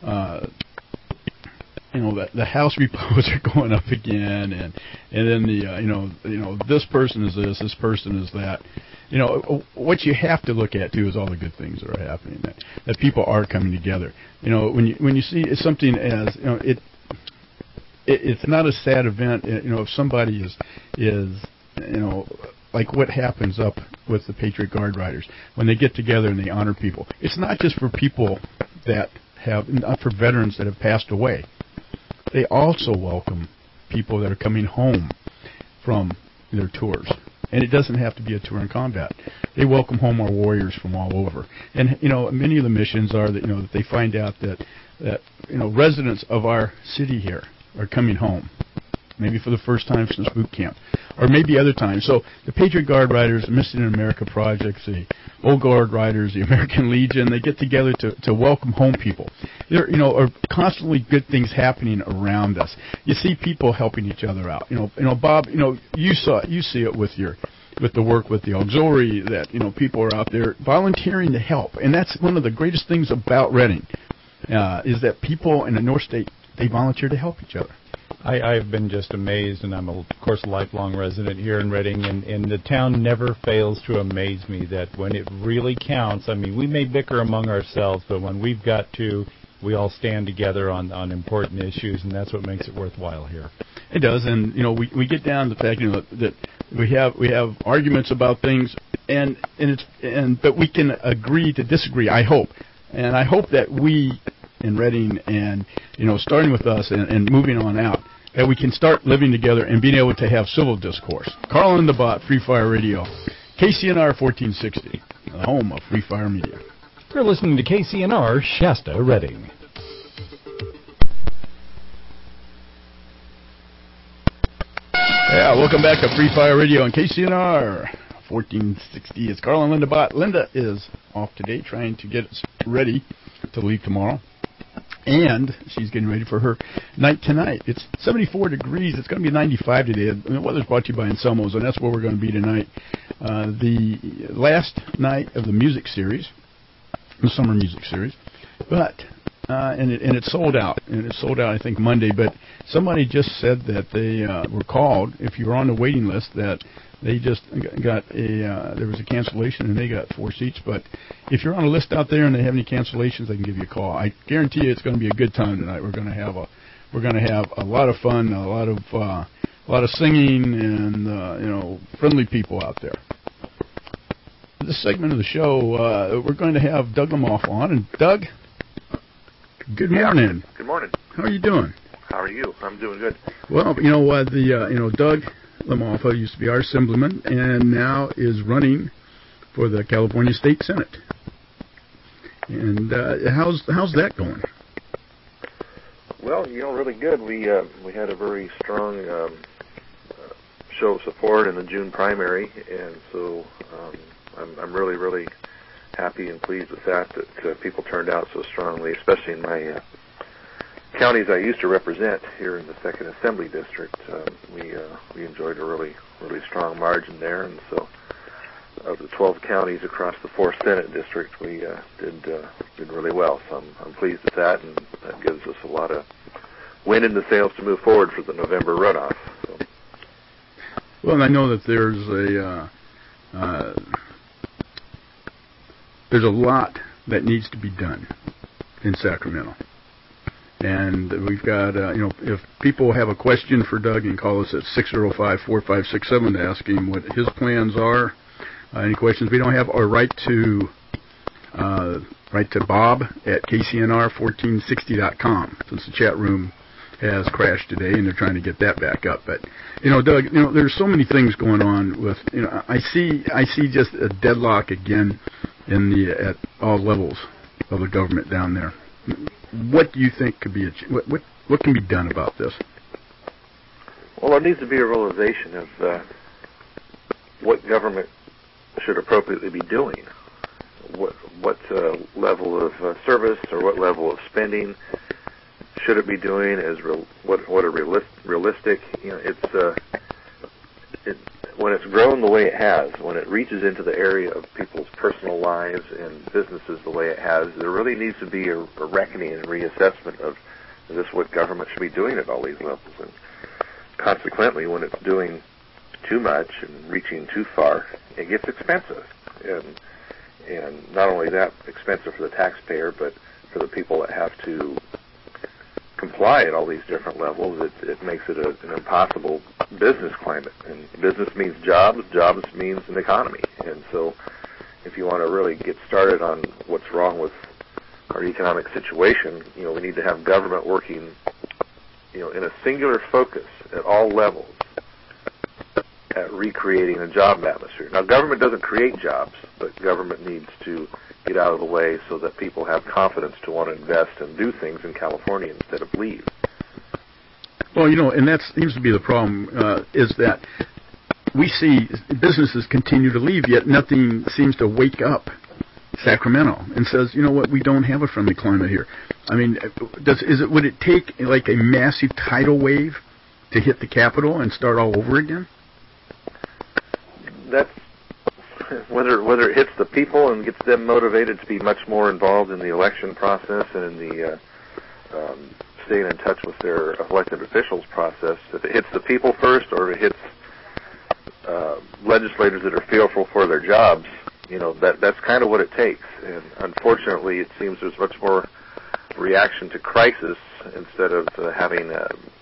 that the house repos are going up again, and then the this person is this person is that. What you have to look at too is all the good things that are happening, that people are coming together. When you see something as it's not a sad event. If somebody is like what happens up with the Patriot Guard Riders when they get together and they honor people. It's not just for people not for veterans that have passed away. They also welcome people that are coming home from their tours. And it doesn't have to be a tour in combat. They welcome home our warriors from all over. And, many of the missions are that, that they find out that residents of our city here are coming home, maybe for the first time since boot camp, or maybe other times. So the Patriot Guard Riders, the Missing in America Projects, the Old Guard Riders, the American Legion, they get together to welcome home people. There, are constantly good things happening around us. You see people helping each other out. Bob, you see it with the work with the auxiliary that, people are out there volunteering to help. And that's one of the greatest things about Reading, is that people in the North State, they volunteer to help each other. I've been just amazed, and I'm, of course, a lifelong resident here in Reading, and the town never fails to amaze me that when it really counts, we may bicker among ourselves, but when we've got to, we all stand together on important issues, and that's what makes it worthwhile here. It does, and, we get down to the fact, that we have arguments about things, but we can agree to disagree, I hope. And I hope that we in Reading and, starting with us and moving on out, that we can start living together and being able to have civil discourse. Carl and the Bot, Free Fire Radio, KCNR 1460, the home of Free Fire Media. You're listening to KCNR Shasta, Reading. Yeah, welcome back to Free Fire Radio on KCNR 1460. It's Carl and Linda Bott. Linda is off today trying to get us ready to leave tomorrow. And she's getting ready for her night tonight. It's 74 degrees. It's going to be 95 today. The weather's brought to you by Anselmo's, and that's where we're going to be tonight. The last night of the music series, the summer music series. But and it's sold out. And it's sold out, I think, Monday. But somebody just said that they were called, if you were on the waiting list, that they just got there was a cancellation and they got 4 seats. But if you're on a list out there and they have any cancellations, they can give you a call. I guarantee you it's going to be a good time tonight. We're going to have a lot of fun, a lot of singing, and friendly people out there. This segment of the show, we're going to have Doug Lemoff on. And Doug, good morning. Good morning. How are you doing? How are you? I'm doing good. Well, Doug Lemoff used to be our assemblyman and now is running for the California State Senate. And how's that going? Well, really good. We had a very strong show of support in the June primary, and so I'm really happy and pleased with that people turned out so strongly, especially in my counties I used to represent here in the 2nd Assembly District. We enjoyed a really strong margin there, and so of the 12 counties across the 4th Senate District, we did really well. So I'm pleased with that, and that gives us a lot of wind in the sails to move forward for the November runoff. So. Well, and I know that there's a lot that needs to be done in Sacramento. And we've got, if people have a question for Doug, you can call us at 605-4567 to ask him what his plans are. Any questions we don't have, or write to Bob at kcnr1460.com, since the chat room has crashed today and they're trying to get that back up. But, Doug, there's so many things going on with, I see just a deadlock again at all levels of the government down there. What do you think could be what can be done about this? Well, there needs to be a realization of what government should appropriately be doing. What level of service or what level of spending should it be doing? What are realistic? When it's grown the way it has, when it reaches into the area of people's personal lives and businesses the way it has, there really needs to be a reckoning and reassessment of, is this what government should be doing at all these levels? And consequently, when it's doing too much and reaching too far, it gets expensive. And not only that, expensive for the taxpayer, but for the people that have to comply at all these different levels, it makes it an impossible business climate. And business means jobs means an economy. And so if you want to really get started on what's wrong with our economic situation, we need to have government working, in a singular focus at all levels at recreating a job atmosphere. Now, government doesn't create jobs, but government needs to get out of the way so that people have confidence to want to invest and do things in California instead of leave. Well, and that seems to be the problem, is that we see businesses continue to leave, yet nothing seems to wake up Sacramento and says, we don't have a friendly climate here. I mean, would it take like a massive tidal wave to hit the Capitol and start all over again? That's whether it hits the people and gets them motivated to be much more involved in the election process and in the staying in touch with their elected officials process. If it hits the people first, or if it hits legislators that are fearful for their jobs, that's kind of what it takes. And unfortunately, it seems there's much more reaction to crisis instead of having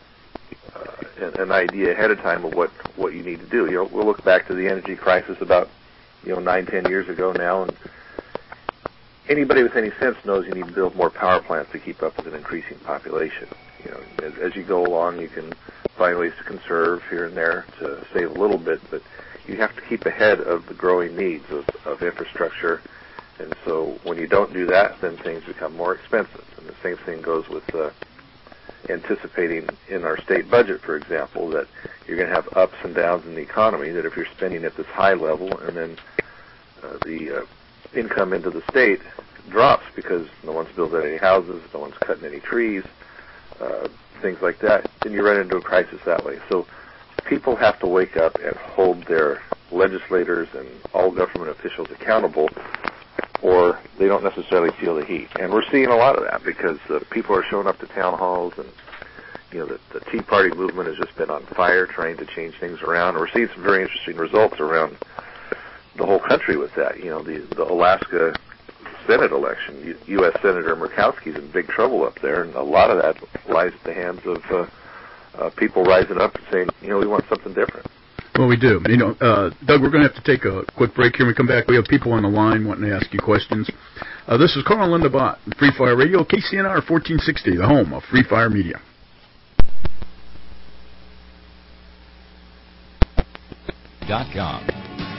an idea ahead of time of what you need to do. We'll look back to the energy crisis about 9-10 years ago now, and anybody with any sense knows you need to build more power plants to keep up with an increasing population. As you go along, you can find ways to conserve here and there to save a little bit, but you have to keep ahead of the growing needs of infrastructure. And so when you don't do that, then things become more expensive. And the same thing goes with anticipating in our state budget, for example, that you're going to have ups and downs in the economy, that if you're spending at this high level and then the income into the state drops because no one's building any houses, no one's cutting any trees, things like that, then you run into a crisis that way. So people have to wake up and hold their legislators and all government officials accountable, or they don't necessarily feel the heat. And we're seeing a lot of that because people are showing up to town halls, and the Tea Party movement has just been on fire trying to change things around. And we're seeing some very interesting results around the whole country with that. The Alaska Senate election, U.S. Senator Murkowski's in big trouble up there, and a lot of that lies at the hands of people rising up and saying, we want something different. Well, we do. Doug, we're going to have to take a quick break here. When we come back, we have people on the line wanting to ask you questions. This is Carl and Linda Bott, Free Fire Radio, KCNR 1460, the home of Free Fire Media. .com.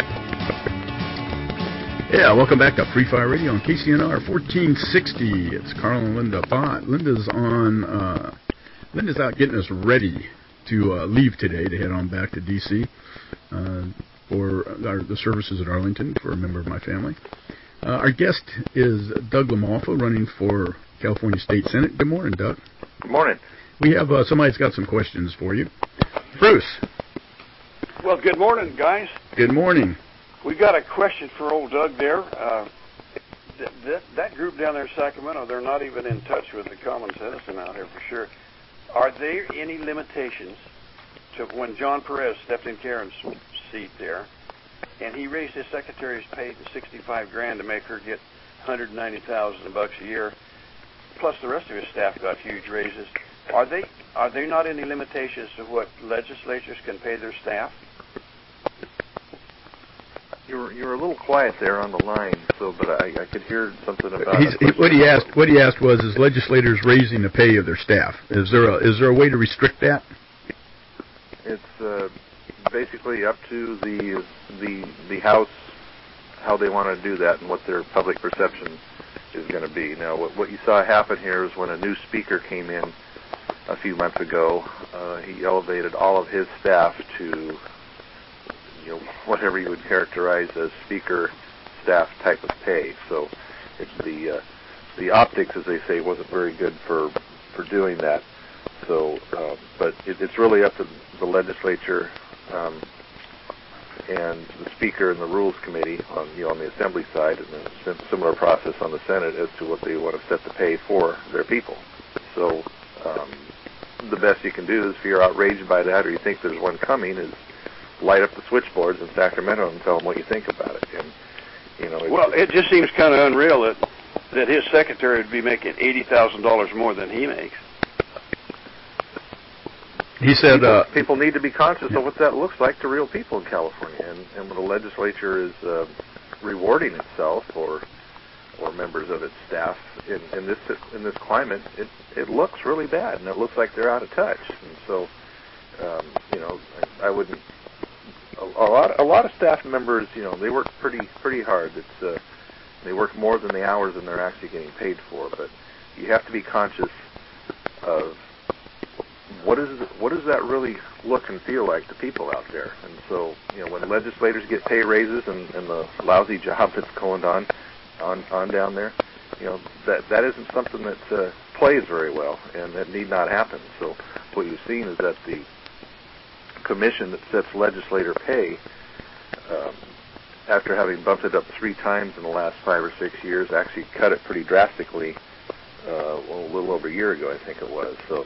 Yeah, welcome back to Free Fire Radio on KCNR 1460. It's Carl and Linda Bott. Linda's out getting us ready to leave today to head on back to D.C. For the services at Arlington for a member of my family. Our guest is Doug LaMalfa, running for California State Senate. Good morning, Doug. Good morning. We have somebody's got some questions for you. Bruce. Well, good morning, guys. Good morning. We got a question for old Doug there. That group down there in Sacramento, they're not even in touch with the common citizen out here for sure. Are there any limitations to when John Perez stepped in Karen's seat there, and he raised his secretary's pay to $65,000 to make her get $190,000 a year, plus the rest of his staff got huge raises? Are there not any limitations to what legislatures can pay their staff? You're a little quiet there on the line, but I could hear something about what he asked was, is legislators raising the pay of their staff? Is there a way to restrict that? It's basically up to the House how they want to do that and what their public perception is going to be. Now, what you saw happen here is when a new speaker came in a few months ago, he elevated all of his staff to whatever you would characterize as speaker staff type of pay. So it's the optics, as they say, wasn't very good for doing that. So, but it's really up to the legislature and the speaker and the rules committee on the assembly side, and a similar process on the Senate as to what they want to set the pay for their people. So the best you can do is, if you're outraged by that or you think there's one coming, is light up the switchboards in Sacramento and tell them what you think about it. And it just seems kind of unreal that his secretary would be making $80,000 more than he makes. He said people need to be conscious of what that looks like to real people in California, and when the legislature is rewarding itself or members of its staff in this climate, it looks really bad, and it looks like they're out of touch. And so I wouldn't. A lot of staff members, they work pretty hard. They work more than the hours than they're actually getting paid for. But you have to be conscious of what does that really look and feel like to people out there. And so, when legislators get pay raises and the lousy job that's going on down there, that isn't something that plays very well, and that need not happen. So what you've seen is that the commission that sets legislator pay, after having bumped it up 3 times in the last 5 or 6 years, actually cut it pretty drastically a little over a year ago, I think it was. So,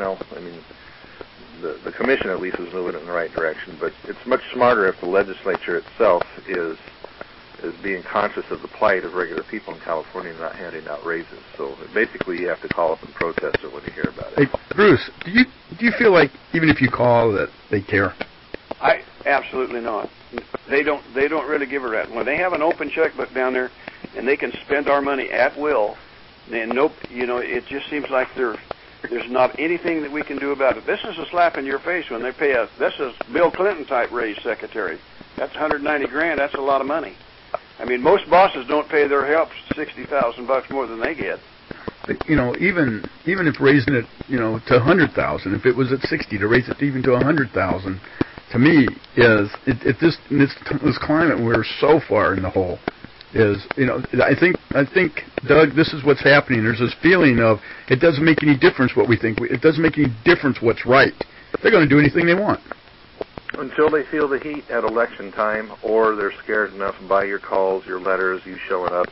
the commission at least is moving in the right direction, but it's much smarter if the legislature itself is being conscious of the plight of regular people in California and not handing out raises. So basically you have to call up and protest it when you hear about it. Hey, Bruce, do you feel like even if you call that they care? Absolutely not. They don't really give a rat. When they have an open checkbook down there and they can spend our money at will, then it just seems like there's not anything that we can do about it. This is a slap in your face when they pay us. This is Bill Clinton type raise secretary. That's $190,000. That's a lot of money. Most bosses don't pay their help $60,000 more than they get. But, even if raising it, to $100,000, if it was at 60, to raise it even to $100,000, to me is in this climate we're so far in the hole. I think Doug, this is what's happening. There's this feeling of it doesn't make any difference what we think. It doesn't make any difference what's right. They're going to do anything they want. Until they feel the heat at election time, or they're scared enough by your calls, your letters, you showing up.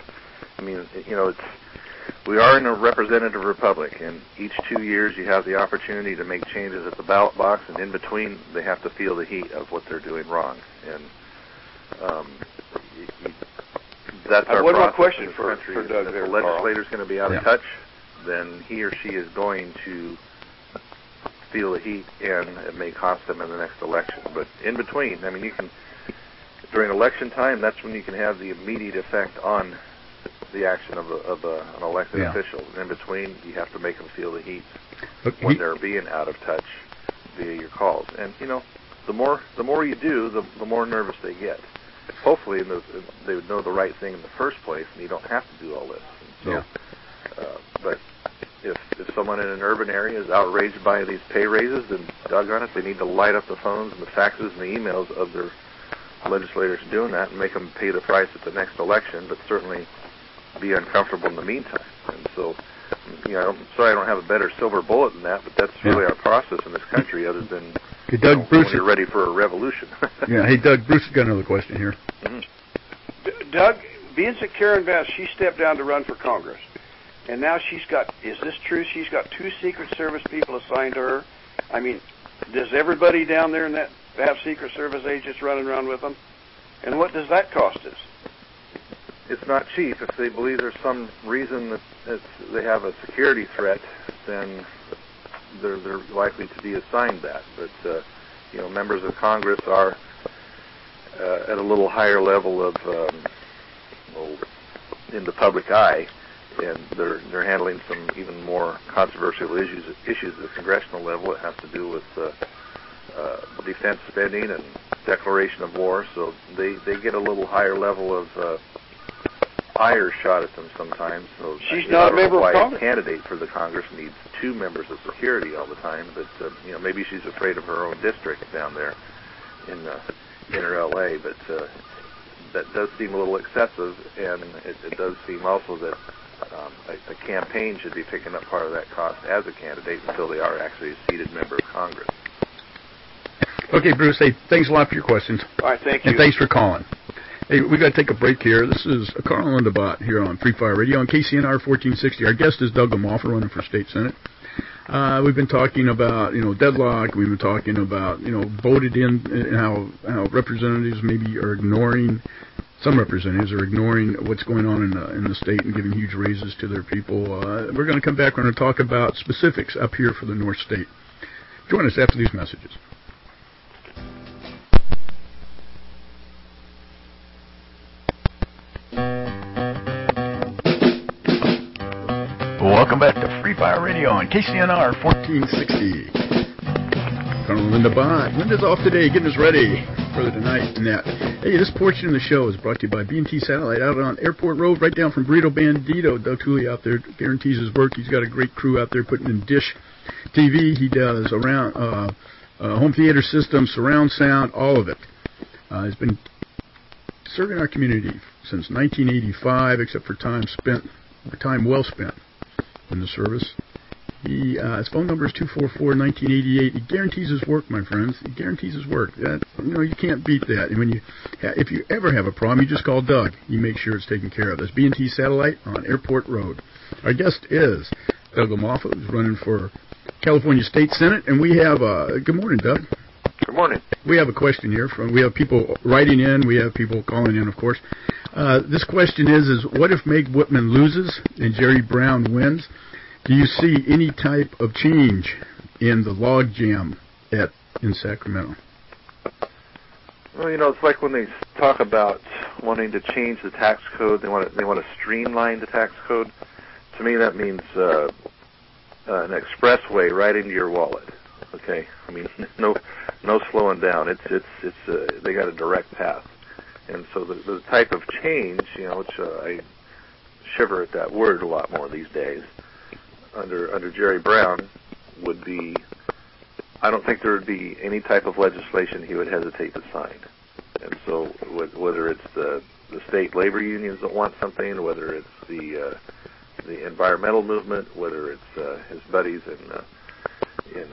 We are in a representative republic, and each 2 years you have the opportunity to make changes at the ballot box, and in between they have to feel the heat of what they're doing wrong. And that's our one more process question in the for country. Doug If there, the legislator's going to be out of touch, then he or she is going to feel the heat, and it may cost them in the next election. But in between, you can, during election time, that's when you can have the immediate effect on the action of an elected official. In between, you have to make them feel the heat when they're being out of touch via your calls. And the more you do, the more nervous they get. Hopefully, they would know the right thing in the first place, and you don't have to do all this. And so, but if someone in an urban area is outraged by these pay raises, then doggone it, they need to light up the phones and the faxes and the emails of their legislators doing that and make them pay the price at the next election, but certainly be uncomfortable in the meantime. And so, I'm sorry I don't have a better silver bullet than that, but that's really our process in this country, other than Doug, Bruce, when you're ready for a revolution. Yeah, hey, Doug, Bruce has got another question here. Mm-hmm. Doug, being that Karen Bass, she stepped down to run for Congress, and now she's got, is this true, she's got 2 Secret Service people assigned to her? I mean, does everybody down there in that have Secret Service agents running around with them? And what does that cost us? It's not cheap. If they believe there's some reason that they have a security threat, then they're likely to be assigned that. But members of Congress are at a little higher level of in the public eye, and they're handling some even more controversial issues at the congressional level. It has to do with defense spending and declaration of war. So they get a little higher level of ire shot at them sometimes. So she's not a member of Congress. A candidate for the Congress needs 2 members of security all the time, but maybe she's afraid of her own district down there in inner LA. But that does seem a little excessive, and it does seem also that a campaign should be picking up part of that cost as a candidate until they are actually a seated member of Congress. Okay, Bruce. Hey, thanks a lot for your questions. All right, thank you. And thanks for calling. Hey, we got to take a break here. This is Carl Lindebaugh here on Free Fire Radio on KCNR 1460. Our guest is Doug Lamoffel, running for state senate. We've been talking about deadlock. We've been talking about voted in, and how representatives maybe are ignoring. Some representatives are ignoring what's going on in the state and giving huge raises to their people. We're going to come back. We're going to talk about specifics up here for the North State. Join us after these messages. Welcome back to Free Fire Radio on KCNR 1460. Colonel Lindebaugh. Linda's off today, getting us ready for the tonight net. Hey, this portion of the show is brought to you by B&T Satellite out on Airport Road, right down from Burrito Bandito. Doug Tooley out there guarantees his work. He's got a great crew out there putting in dish TV. He does around home theater system, surround sound, all of it. He's been serving our community since 1985, except for time well spent in the service. His phone number is 244-1988. He guarantees his work, my friends. He guarantees his work. You can't beat that. And if you ever have a problem, you just call Doug. He makes sure it's taken care of. That's B&T Satellite on Airport Road. Our guest is Doug Lamoffel, who's running for California State Senate. And we have good morning, Doug. Good morning. We have a question here. We have people writing in. We have people calling in, of course. This question is what if Meg Whitman loses and Jerry Brown wins? Do you see any type of change in the logjam in Sacramento? Well, it's like when they talk about wanting to change the tax code, they want to streamline the tax code. To me, that means an expressway right into your wallet. Okay, I mean, no slowing down. They got a direct path, and so the type of change, which I shiver at that word a lot more these days. Under Jerry Brown would be, I don't think there would be any type of legislation he would hesitate to sign. And so whether it's the state labor unions that want something, whether it's the environmental movement, whether it's his buddies in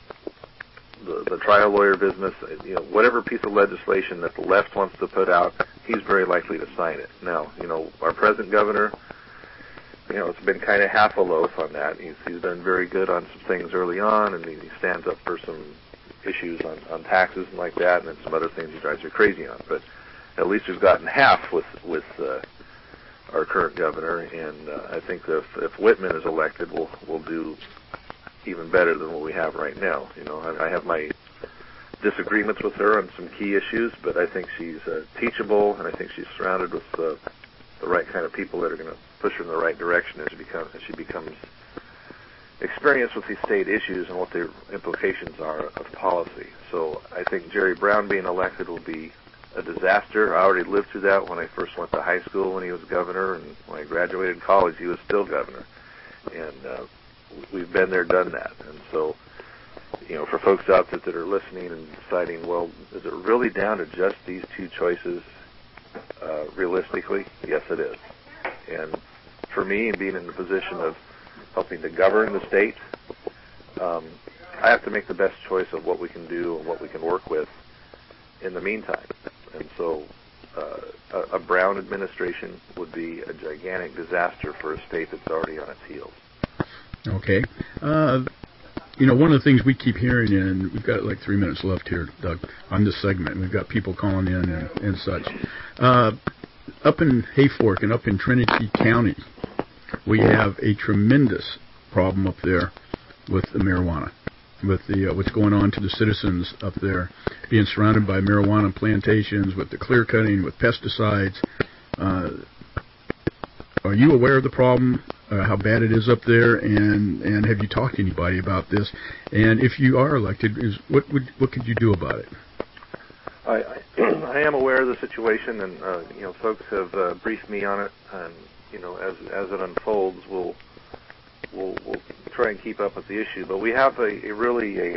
the trial lawyer business, whatever piece of legislation that the left wants to put out, he's very likely to sign it. Now, our present governor, it's been kind of half a loaf on that. He's been very good on some things early on, and he stands up for some issues on taxes and like that, and then some other things he drives you crazy on. But at least we've gotten half with our current governor, and I think that if Whitman is elected, we'll do even better than what we have right now. I have my disagreements with her on some key issues, but I think she's teachable, and I think she's surrounded with the right kind of people that are going to push her in the right direction as she becomes experienced with these state issues and what their implications are of policy. So I think Jerry Brown being elected will be a disaster. I already lived through that when I first went to high school when he was governor, and when I graduated college he was still governor. And we've been there, done that. And so for folks out there that are listening and deciding, well, is it really down to just these two choices realistically? Yes, it is. And for me, and being in the position of helping to govern the state, I have to make the best choice of what we can do and what we can work with in the meantime. And so a Brown administration would be a gigantic disaster for a state that's already on its heels. Okay. One of the things we keep hearing, and we've got like 3 minutes left here, Doug, on this segment. We've got people calling in and such. Up in Hayfork and up in Trinity County, we have a tremendous problem up there with the marijuana, with the what's going on to the citizens up there, being surrounded by marijuana plantations, with the clear cutting, with pesticides. Are you aware of the problem, how bad it is up there, and have you talked to anybody about this? And if you are elected, what could you do about it? I am aware of the situation, and folks have briefed me on it, and as it unfolds, we'll try and keep up with the issue. But we have a really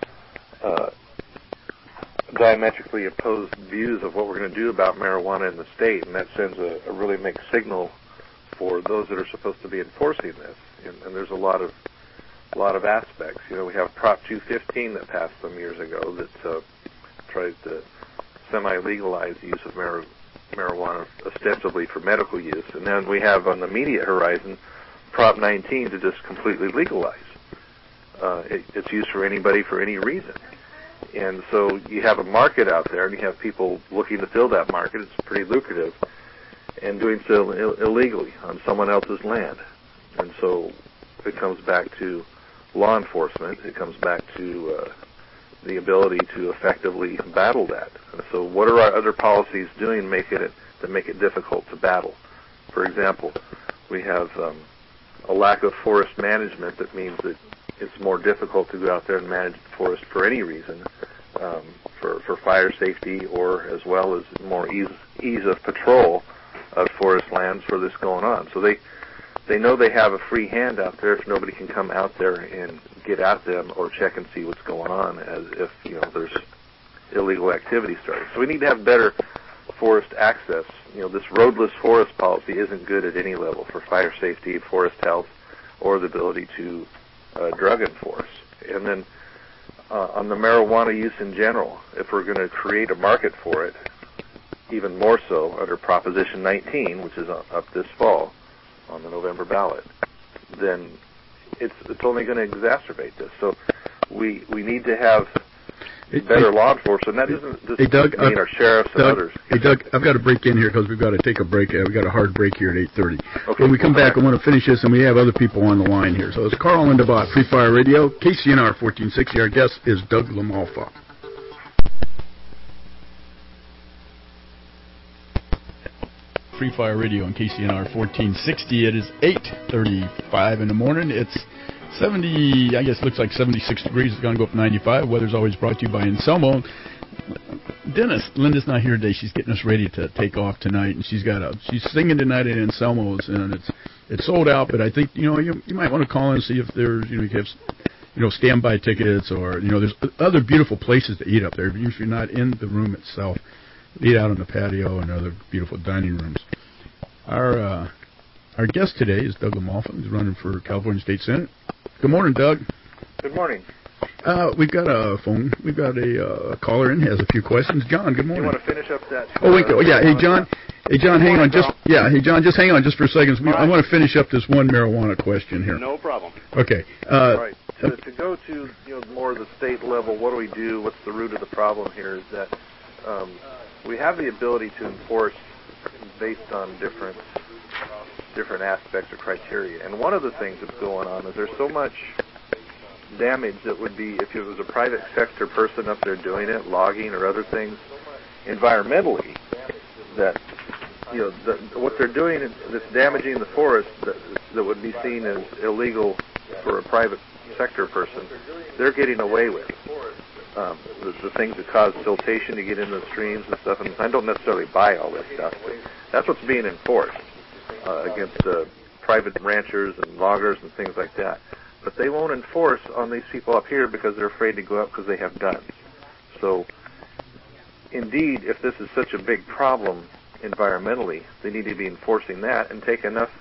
diametrically opposed views of what we're going to do about marijuana in the state, and that sends a really mixed signal for those that are supposed to be enforcing this. And there's a lot of aspects. We have Prop 215 that passed some years ago that tries to semi-legalize the use of marijuana ostensibly for medical use. And then we have on the immediate horizon Prop 19 to just completely legalize. It's used for anybody for any reason. And so you have a market out there, and you have people looking to fill that market. It's pretty lucrative, and doing so illegally on someone else's land. And so it comes back to law enforcement. It comes back to the ability to effectively battle that. And so what are our other policies doing to make it difficult to battle? For example, we have a lack of forest management that means that it's more difficult to go out there and manage the forest for any reason, for fire safety, or as well as more ease of patrol of forest lands for this going on. So they know they have a free hand out there if nobody can come out there and get at them or check and see what's going on, as if there's illegal activity starting. So we need to have better forest access. This roadless forest policy isn't good at any level for fire safety, forest health, or the ability to drug enforce. And then on the marijuana use in general, if we're going to create a market for it, even more so under Proposition 19, which is up this fall on the November ballot, then it's only going to exacerbate this. So we need to have better law enforcement. That isn't just our sheriffs and others. Hey, Doug, I've got to break in here because we've got to take a break. We've got a hard break here at 8:30. Okay. When we come back, I want to finish this, and we have other people on the line here. So it's Carl and DeBot, Free Fire Radio, KCNR 1460. Our guest is Doug LaMalfa. Free Fire Radio on KCNR 1460. It is 8:35 in the morning. It's 70, I guess it looks like 76 degrees. It's going to go up to 95. Weather's always brought to you by Anselmo. Linda's not here today. She's getting us ready to take off tonight, and she's singing tonight at Anselmo's, and it's sold out. But I think you might want to call in and see if there's you have standby tickets, or there's other beautiful places to eat up there. If you're not in the room itself, eat out on the patio and other beautiful dining rooms. Our guest today is Doug LaMalfa. He's running for California State Senate. Good morning, Doug. Good morning. We've got a phone. We've got a caller in. Has a few questions. John, good morning. You want to finish up that? Oh wait, yeah. Hey, John. Hey, John, hang on. Hey, John, just hang on just for a second. I want to finish up this one marijuana question here. No problem. Okay. Right. To go to more of the state level, what do we do? What's the root of the problem here? Is that we have the ability to enforce based on different aspects or criteria. And one of the things that's going on is there's so much damage that would be if it was a private sector person up there doing it, logging or other things, environmentally, that what they're doing that's damaging the forest that would be seen as illegal for a private sector person, they're getting away with. The things that cause siltation to get into the streams and stuff, and I don't necessarily buy all this stuff, but that's what's being enforced against private ranchers and loggers and things like that. but they won't enforce on these people up here because they're afraid to go up because they have guns. So, indeed, if this is such a big problem environmentally, they need to be enforcing that and take enough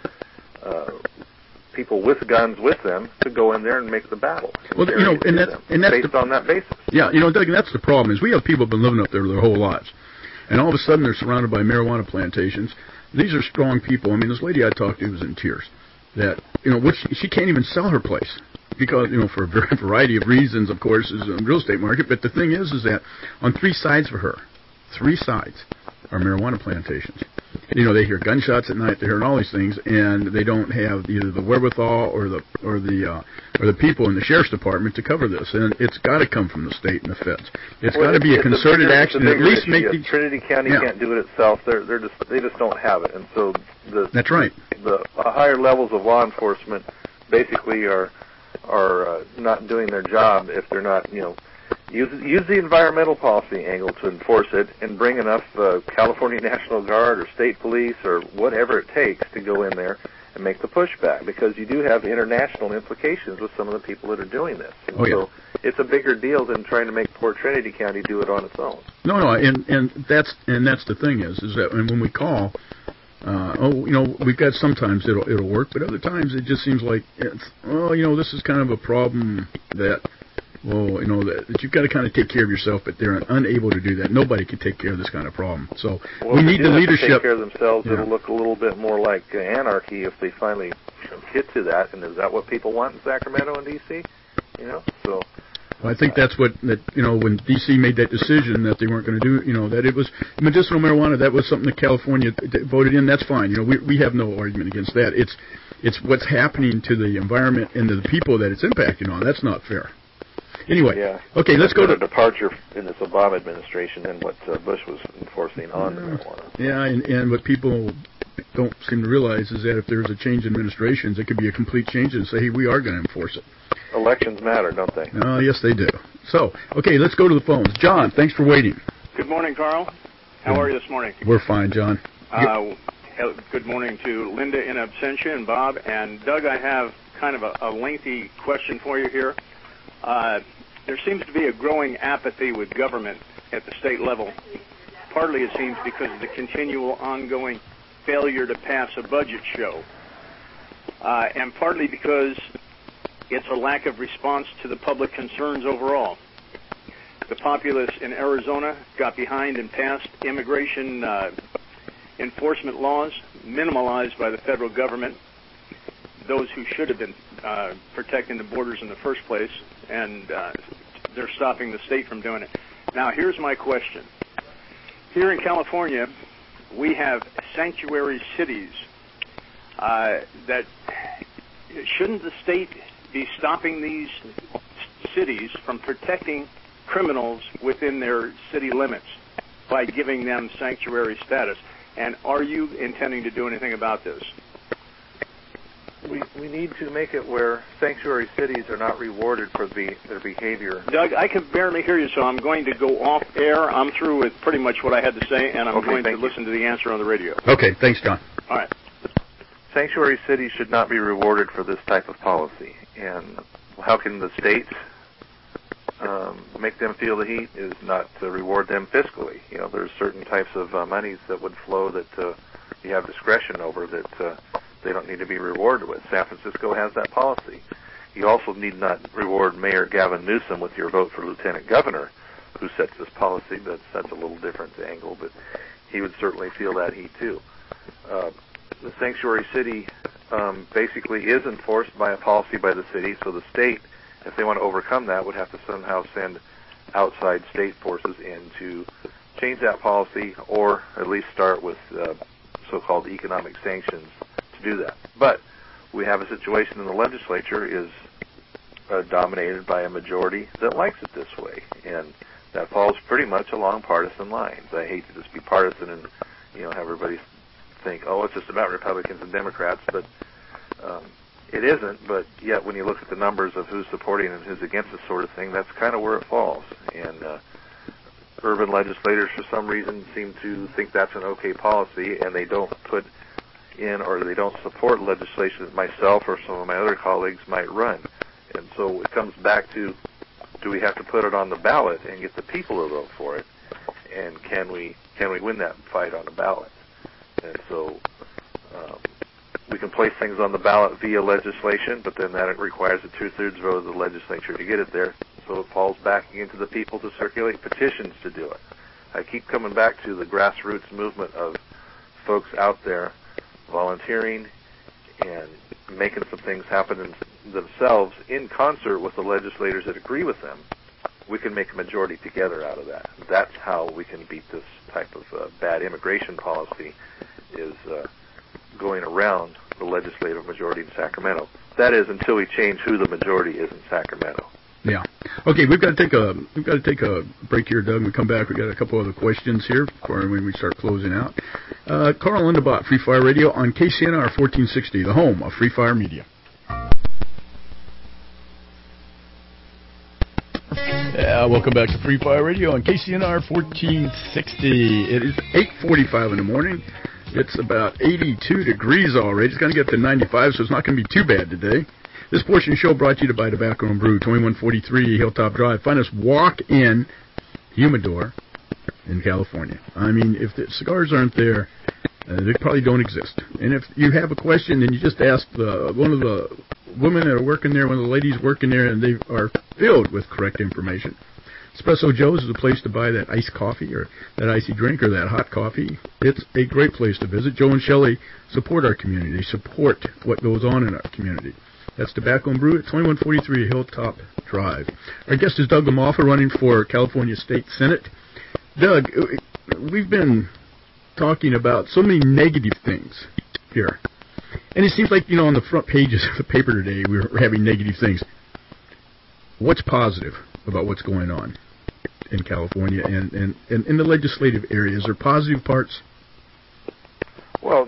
people with guns with them to go in there and make the battle. Well, and that's based on that basis. Yeah, Doug, that's the problem. Is we have people who've been living up there their whole lives, and all of a sudden they're surrounded by marijuana plantations. These are strong people. I mean, this lady I talked to was in tears. That she can't even sell her place because for a variety of reasons, of course, is the real estate market. But the thing is that on 3 sides for her, 3 sides are marijuana plantations. They hear gunshots at night. They're hearing all these things, and they don't have either the wherewithal or the people in the sheriff's department to cover this. And it's got to come from the state and the feds. It's got to be a concerted action. At least make Trinity County can't do it itself. They just don't have it, and so that's right. The higher levels of law enforcement basically are not doing their job if they're not use the environmental policy angle to enforce it and bring enough California National Guard or state police or whatever it takes to go in there and make the pushback, because you do have international implications with some of the people that are doing this. And so it's a bigger deal than trying to make poor Trinity County do it on its own. No, and that's the thing is that when we call, we've got sometimes it'll work, but other times it just seems like this is kind of a problem that. Well, that you've got to kind of take care of yourself, but they're unable to do that. Nobody can take care of this kind of problem. So we need the leadership. To take care of themselves, it'll look a little bit more like anarchy if they finally get to that. And is that what people want in Sacramento and D.C.? So. Well, I think that's what when D.C. made that decision that they weren't going to do, that it was medicinal marijuana. That was something that California voted in. That's fine. We have no argument against that. It's what's happening to the environment and to the people that it's impacting on. That's not fair. Anyway, okay, let's go to a departure in this Obama administration and what Bush was enforcing on the marijuana. Yeah, and what people don't seem to realize is that if there's a change in administrations, it could be a complete change and say, hey, we are going to enforce it. Elections matter, don't they? Yes, they do. So, okay, let's go to the phones. John, thanks for waiting. Good morning, Carl. How are you this morning? We're fine, John. Good morning to Linda in absentia and Bob. And Doug, I have kind of a lengthy question for you here. There seems to be a growing apathy with government at the state level. Partly, it seems, because of the continual ongoing failure to pass a budget show. And partly because it's a lack of response to the public concerns overall. The populace in Arizona got behind and passed immigration enforcement laws, minimalized by the federal government, those who should have been protecting the borders in the first place, and they're stopping the state from doing it. Now, here's my question. Here in California, we have sanctuary cities that shouldn't the state be stopping these cities from protecting criminals within their city limits by giving them sanctuary status? And are you intending to do anything about this? We need to make it where sanctuary cities are not rewarded for their behavior. Doug, I can barely hear you, so I'm going to go off air. I'm through with pretty much what I had to say, and I'm going to listen to the answer on the radio. Okay, thanks, John. All right. Sanctuary cities should not be rewarded for this type of policy. And how can the states make them feel the heat is not to reward them fiscally. There's certain types of monies that would flow that you have discretion over that they don't need to be rewarded with. San Francisco has that policy. You also need not reward Mayor Gavin Newsom with your vote for Lieutenant Governor, who sets this policy. That's a little different angle, but he would certainly feel that heat too. The sanctuary city basically is enforced by a policy by the city, so the state, if they want to overcome that, would have to somehow send outside state forces in to change that policy, or at least start with so-called economic sanctions to do that. But we have a situation in the legislature is dominated by a majority that likes it this way, and that falls pretty much along partisan lines. I hate to just be partisan and have everybody think, oh, it's just about Republicans and Democrats, but it isn't. But yet, when you look at the numbers of who's supporting and who's against this sort of thing, that's kind of where it falls. And urban legislators, for some reason, seem to think that's an okay policy, and they don't put in, or they don't support legislation that myself or some of my other colleagues might run. And so it comes back to, do we have to put it on the ballot and get the people to vote for it? And can we win that fight on the ballot? And so we can place things on the ballot via legislation, but then that requires a 2/3 vote of the legislature to get it there. So it falls back into the people to circulate petitions to do it. I keep coming back to the grassroots movement of folks out there volunteering and making some things happen themselves in concert with the legislators that agree with them. We can make a majority together out of that. That's how we can beat this type of bad immigration policy, is going around the legislative majority in Sacramento. That is, until we change who the majority is in Sacramento. Yeah. Okay, we've got to take a break here, Doug. When we come back, we've got a couple other questions here before we start closing out. Carl Lindenbach, Free Fire Radio on KCNR 1460, the home of Free Fire Media. Welcome back to Free Fire Radio on KCNR 1460. It is 8:45 in the morning. It's about 82 degrees already. It's going to get to 95, so it's not going to be too bad today. This portion of the show brought to you by Tobacco and Brew, 2143 Hilltop Drive. Find us walk-in humidor in California. I mean, if the cigars aren't there, they probably don't exist. And if you have a question, then you just ask one of the women that are working there, one of the ladies working there, and they are filled with correct information. Espresso Joe's is a place to buy that iced coffee or that icy drink or that hot coffee. It's a great place to visit. Joe and Shelley support our community. They support what goes on in our community. That's Tobacco and Brew at 2143 Hilltop Drive. Our guest is Doug LaMalfa, running for California State Senate. Doug, we've been talking about so many negative things here. And it seems like, on the front pages of the paper today, we're having negative things. What's positive about what's going on in California and in the legislative area? Is there positive parts? Well,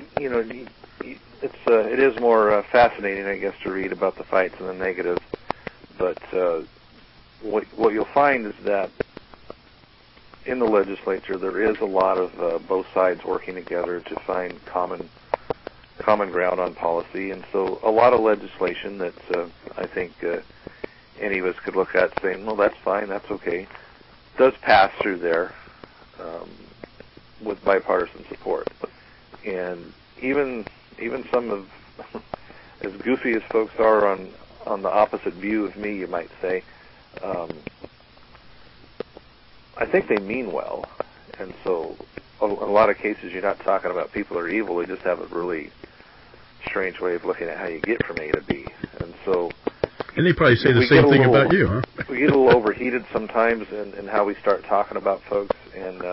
it is more fascinating, I guess, to read about the fights and the negative. But what you'll find is that in the legislature there is a lot of both sides working together to find common ground on policy, and so a lot of legislation that I think any of us could look at saying, well, that's fine, that's okay, does pass through there with bipartisan support. And even some of, as goofy as folks are on the opposite view of me, you might say, I think they mean well. And so in a lot of cases you're not talking about people are evil, they just have a really strange way of looking at how you get from A to B. And so... And they probably say the same thing about you, huh? We get a little overheated sometimes in how we start talking about folks, and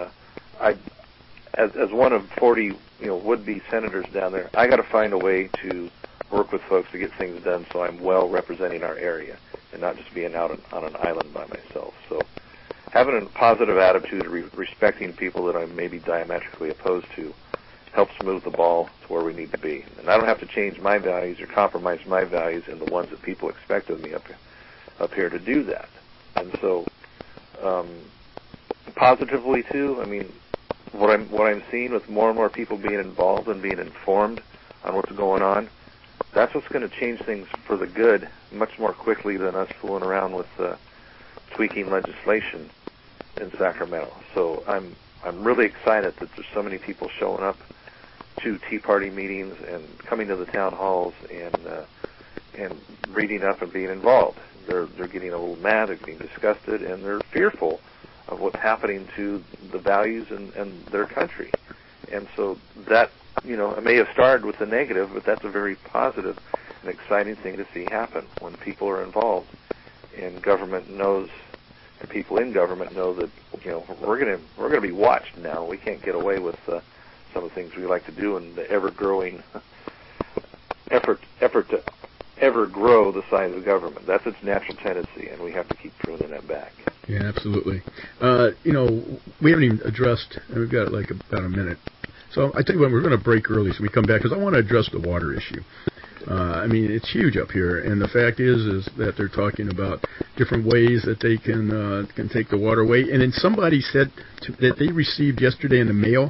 as one of 40 would-be senators down there, I got to find a way to work with folks to get things done so I'm well representing our area and not just being out on an island by myself. So having a positive attitude, respecting people that I'm maybe diametrically opposed to, helps move the ball to where we need to be. And I don't have to change my values or compromise my values in the ones that people expect of me up here to do that. And so, positively too, I mean, what I'm seeing with more and more people being involved and being informed on what's going on, that's what's going to change things for the good much more quickly than us fooling around with tweaking legislation in Sacramento. So I'm really excited that there's so many people showing up to Tea Party meetings and coming to the town halls and reading up and being involved. They're getting a little mad, they're getting disgusted, and they're fearful of what's happening to the values and their country. And so that, it may have started with the negative, but that's a very positive and exciting thing to see happen when people are involved and government knows, the people in government know that, we're going to be watched now. We can't get away with some of the things we like to do in the ever-growing effort to ever grow the size of government. That's its natural tendency, and we have to keep pruning that back. Yeah, absolutely. We haven't even addressed, and we've got about a minute. So I tell you what, we're going to break early so we come back, because I want to address the water issue. It's huge up here, and the fact is that they're talking about different ways that they can take the water away. And then somebody said that they received yesterday in the mail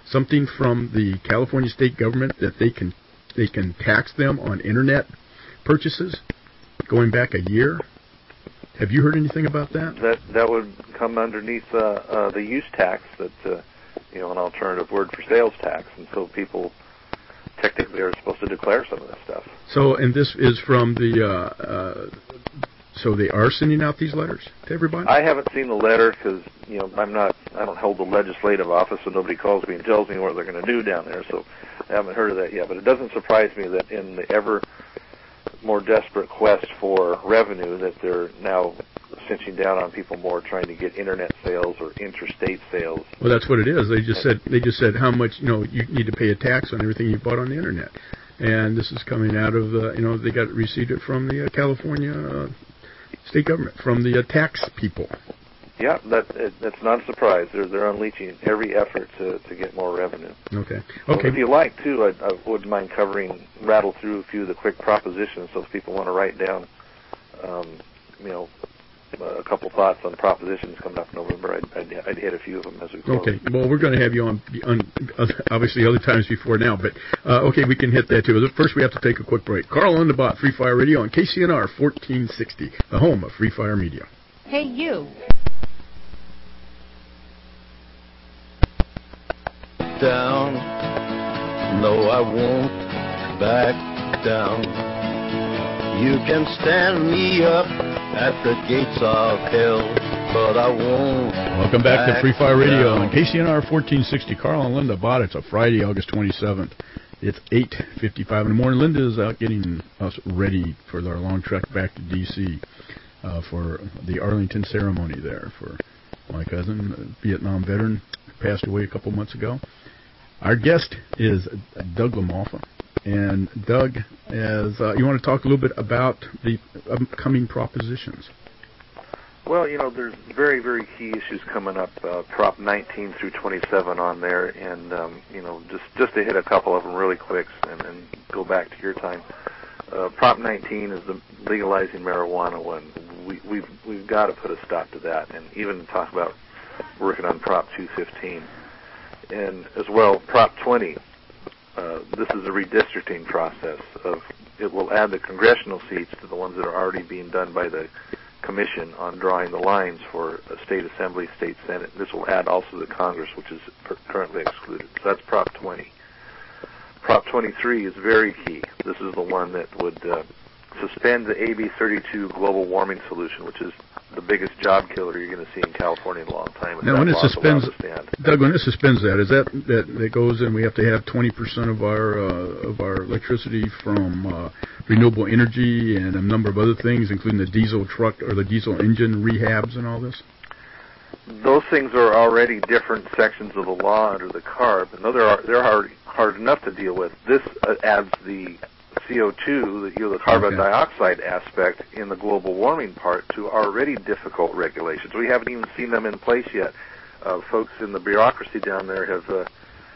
something from the California state government that they can tax them on internet purchases going back a year? Have you heard anything about that? That would come underneath the use tax, that an alternative word for sales tax, and so people technically are supposed to declare some of this stuff. So, and this is from the. So they are sending out these letters to everybody? I haven't seen the letter because I don't hold the legislative office, so nobody calls me and tells me what they're going to do down there. So I haven't heard of that yet. But it doesn't surprise me that in the ever more desperate quest for revenue, that they're now cinching down on people more, trying to get internet sales or interstate sales. Well, that's what it is. They just said how much you need to pay a tax on everything you bought on the internet, and this is coming out of they received it from the California state government, from the tax people. Yeah, that's not a surprise. They're unleashing every effort to get more revenue. Okay. So if you like, too, I wouldn't mind rattle through a few of the quick propositions. So if people want to write down, a couple thoughts on propositions coming up in November, I'd hit a few of them as we close. Okay. Well, we're going to have you on obviously other times before now, but we can hit that too. First, we have to take a quick break. Carl Underbot, Free Fire Radio on KCNR 1460, the home of Free Fire Media. Hey, you. Down, no, I won't back down. You can stand me up at the gates of hell, but I won't. Welcome back to Free Fire Radio on KCNR 1460. Carl and Linda Bott. It's a Friday, August 27th. It's 8:55 in the morning. Linda is out getting us ready for our long trek back to D.C. For the Arlington ceremony there for my cousin, a Vietnam veteran, who passed away a couple months ago. Our guest is Doug LaMalfa. And Doug, you want to talk a little bit about the upcoming propositions? Well, there's very, very key issues coming up. Prop 19 through 27 on there, and just to hit a couple of them really quick, and then go back to your time. Prop 19 is the legalizing marijuana one. We've got to put a stop to that, and even talk about working on Prop 215, and as well Prop 20. This is a redistricting process. It will add the congressional seats to the ones that are already being done by the commission on drawing the lines for a state assembly, state senate. This will add also the Congress, which is currently excluded. So that's Prop 20. Prop 23 is very key. This is the one that would suspend the AB 32 global warming solution, which is the biggest job killer you're going to see in California in a long time. Now, when it suspends, Doug, when it suspends that goes in, we have to have 20% of our electricity from renewable energy and a number of other things, including the diesel truck or the diesel engine rehabs and all this. Those things are already different sections of the law under the CARB. No, they're already hard enough to deal with. This adds the CO2, the carbon dioxide aspect in the global warming part to already difficult regulations. We haven't even seen them in place yet. Folks in the bureaucracy down there have,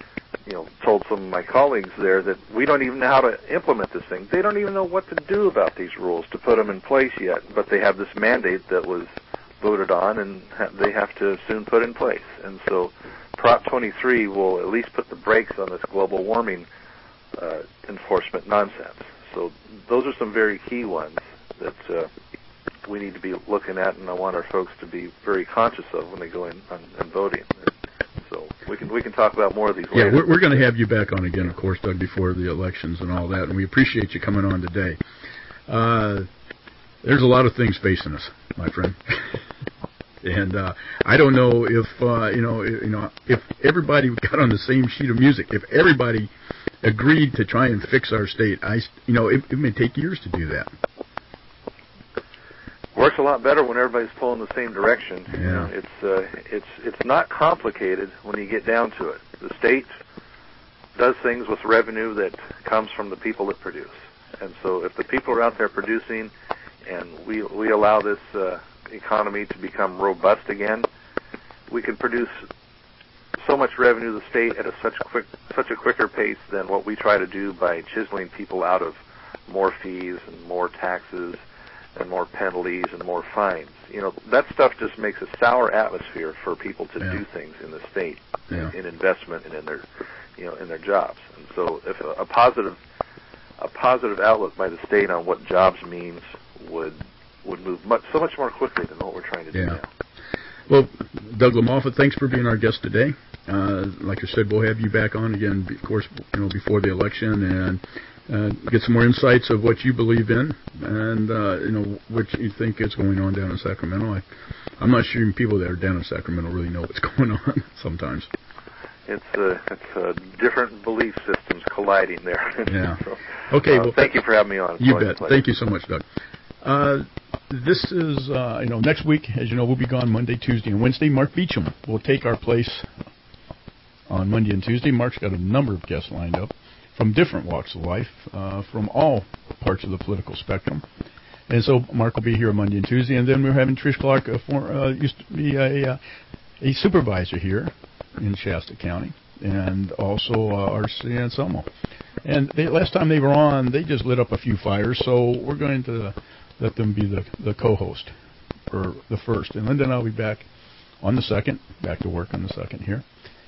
told some of my colleagues there that we don't even know how to implement this thing. They don't even know what to do about these rules to put them in place yet, but they have this mandate that was voted on, and they have to soon put in place. And so Prop 23 will at least put the brakes on this global warming enforcement nonsense. So those are some very key ones that we need to be looking at, and I want our folks to be very conscious of when they go in and voting. So we can talk about more of these later. Yeah, we're going to have you back on again, of course, Doug, before the elections and all that, and we appreciate you coming on today. There's a lot of things facing us, my friend. And I don't know if if everybody got on the same sheet of music, if everybody agreed to try and fix our state, it may take years to do that. Works a lot better when everybody's pulling the same direction. Yeah. It's not complicated when you get down to it. The state does things with revenue that comes from the people that produce, and so if the people are out there producing, and we allow this economy to become robust again, we can produce so much revenue to the state at such a quicker pace than what we try to do by chiseling people out of more fees and more taxes and more penalties and more fines. You know, that stuff just makes a sour atmosphere for people to do things in the state, in investment and in their, you know, in their jobs. And so, if a positive outlook by the state on what jobs means would move so much more quickly than what we're trying to do now. Well, Doug LaMoffa, thanks for being our guest today. Like I said, we'll have you back on again, of course, you know, before the election, and get some more insights of what you believe in, and you know, what you think is going on down in Sacramento. I'm not sure even people that are down in Sacramento really know what's going on sometimes. It's different belief systems colliding there. Yeah. So, okay. Well, thank you for having me on. You bet. Thank you so much, Doug. This is, you know, next week, as you know, we'll be gone Monday, Tuesday, and Wednesday. Mark Beecham will take our place on Monday and Tuesday. Mark's got a number of guests lined up from different walks of life, from all parts of the political spectrum. And so Mark will be here Monday and Tuesday. And then we're having Trish Clark, used to be a supervisor here in Shasta County, and also R.C. Anselmo. And last time they were on, they just lit up a few fires, so we're going to let them be the co-host for the first. And Linda and I will be back on the second, back to work on the second here.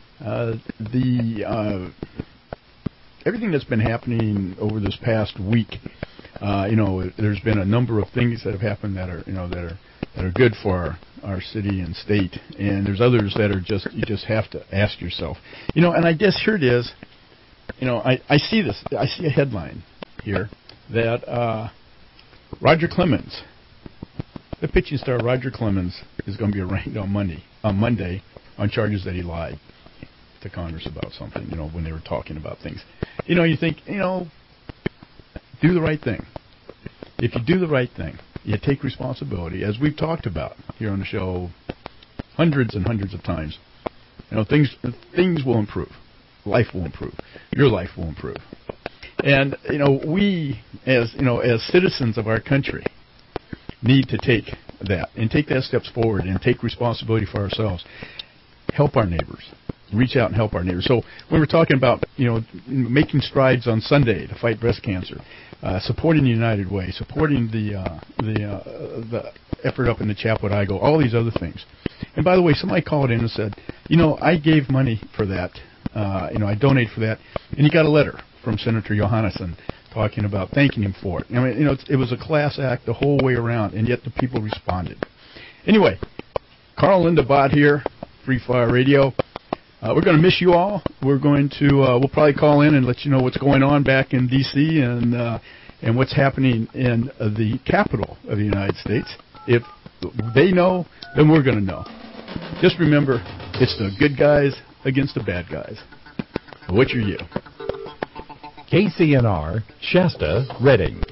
Everything that's been happening over this past week, you know, there's been a number of things that have happened that are, you know, that are good for our city and state, and there's others that are you just have to ask yourself, you know. And I guess here it is, you know, I see this, I see a headline here that Roger Clemens, the pitching star Roger Clemens, is going to be arraigned on Monday on charges that he lied to Congress about something, you know, when they were talking about things. You know, you think, you know, do the right thing. If you do the right thing, you take responsibility, as we've talked about here on the show hundreds and hundreds of times. You know, things will improve. Life will improve. Your life will improve. And, you know, we, as citizens of our country, need to take that and take that steps forward and take responsibility for ourselves. Help our neighbors. Reach out and help our neighbors. So when we're talking about, you know, making strides on Sunday to fight breast cancer, supporting the United Way, supporting the effort up in the Chapwood-Igo, all these other things. And by the way, somebody called in and said, you know, I gave money for that. You know, I donated for that. And he got a letter from Senator Johannesson talking about thanking him for it. I mean, you know, it was a class act the whole way around, and yet the people responded. Anyway, Carl and Linda Bott here, Free Fire Radio. We're going to miss you all. We're going to we'll probably call in and let you know what's going on back in D.C. and what's happening in the capital of the United States. If they know, then we're going to know. Just remember, it's the good guys against the bad guys. Which are you? KCNR, Shasta, Redding.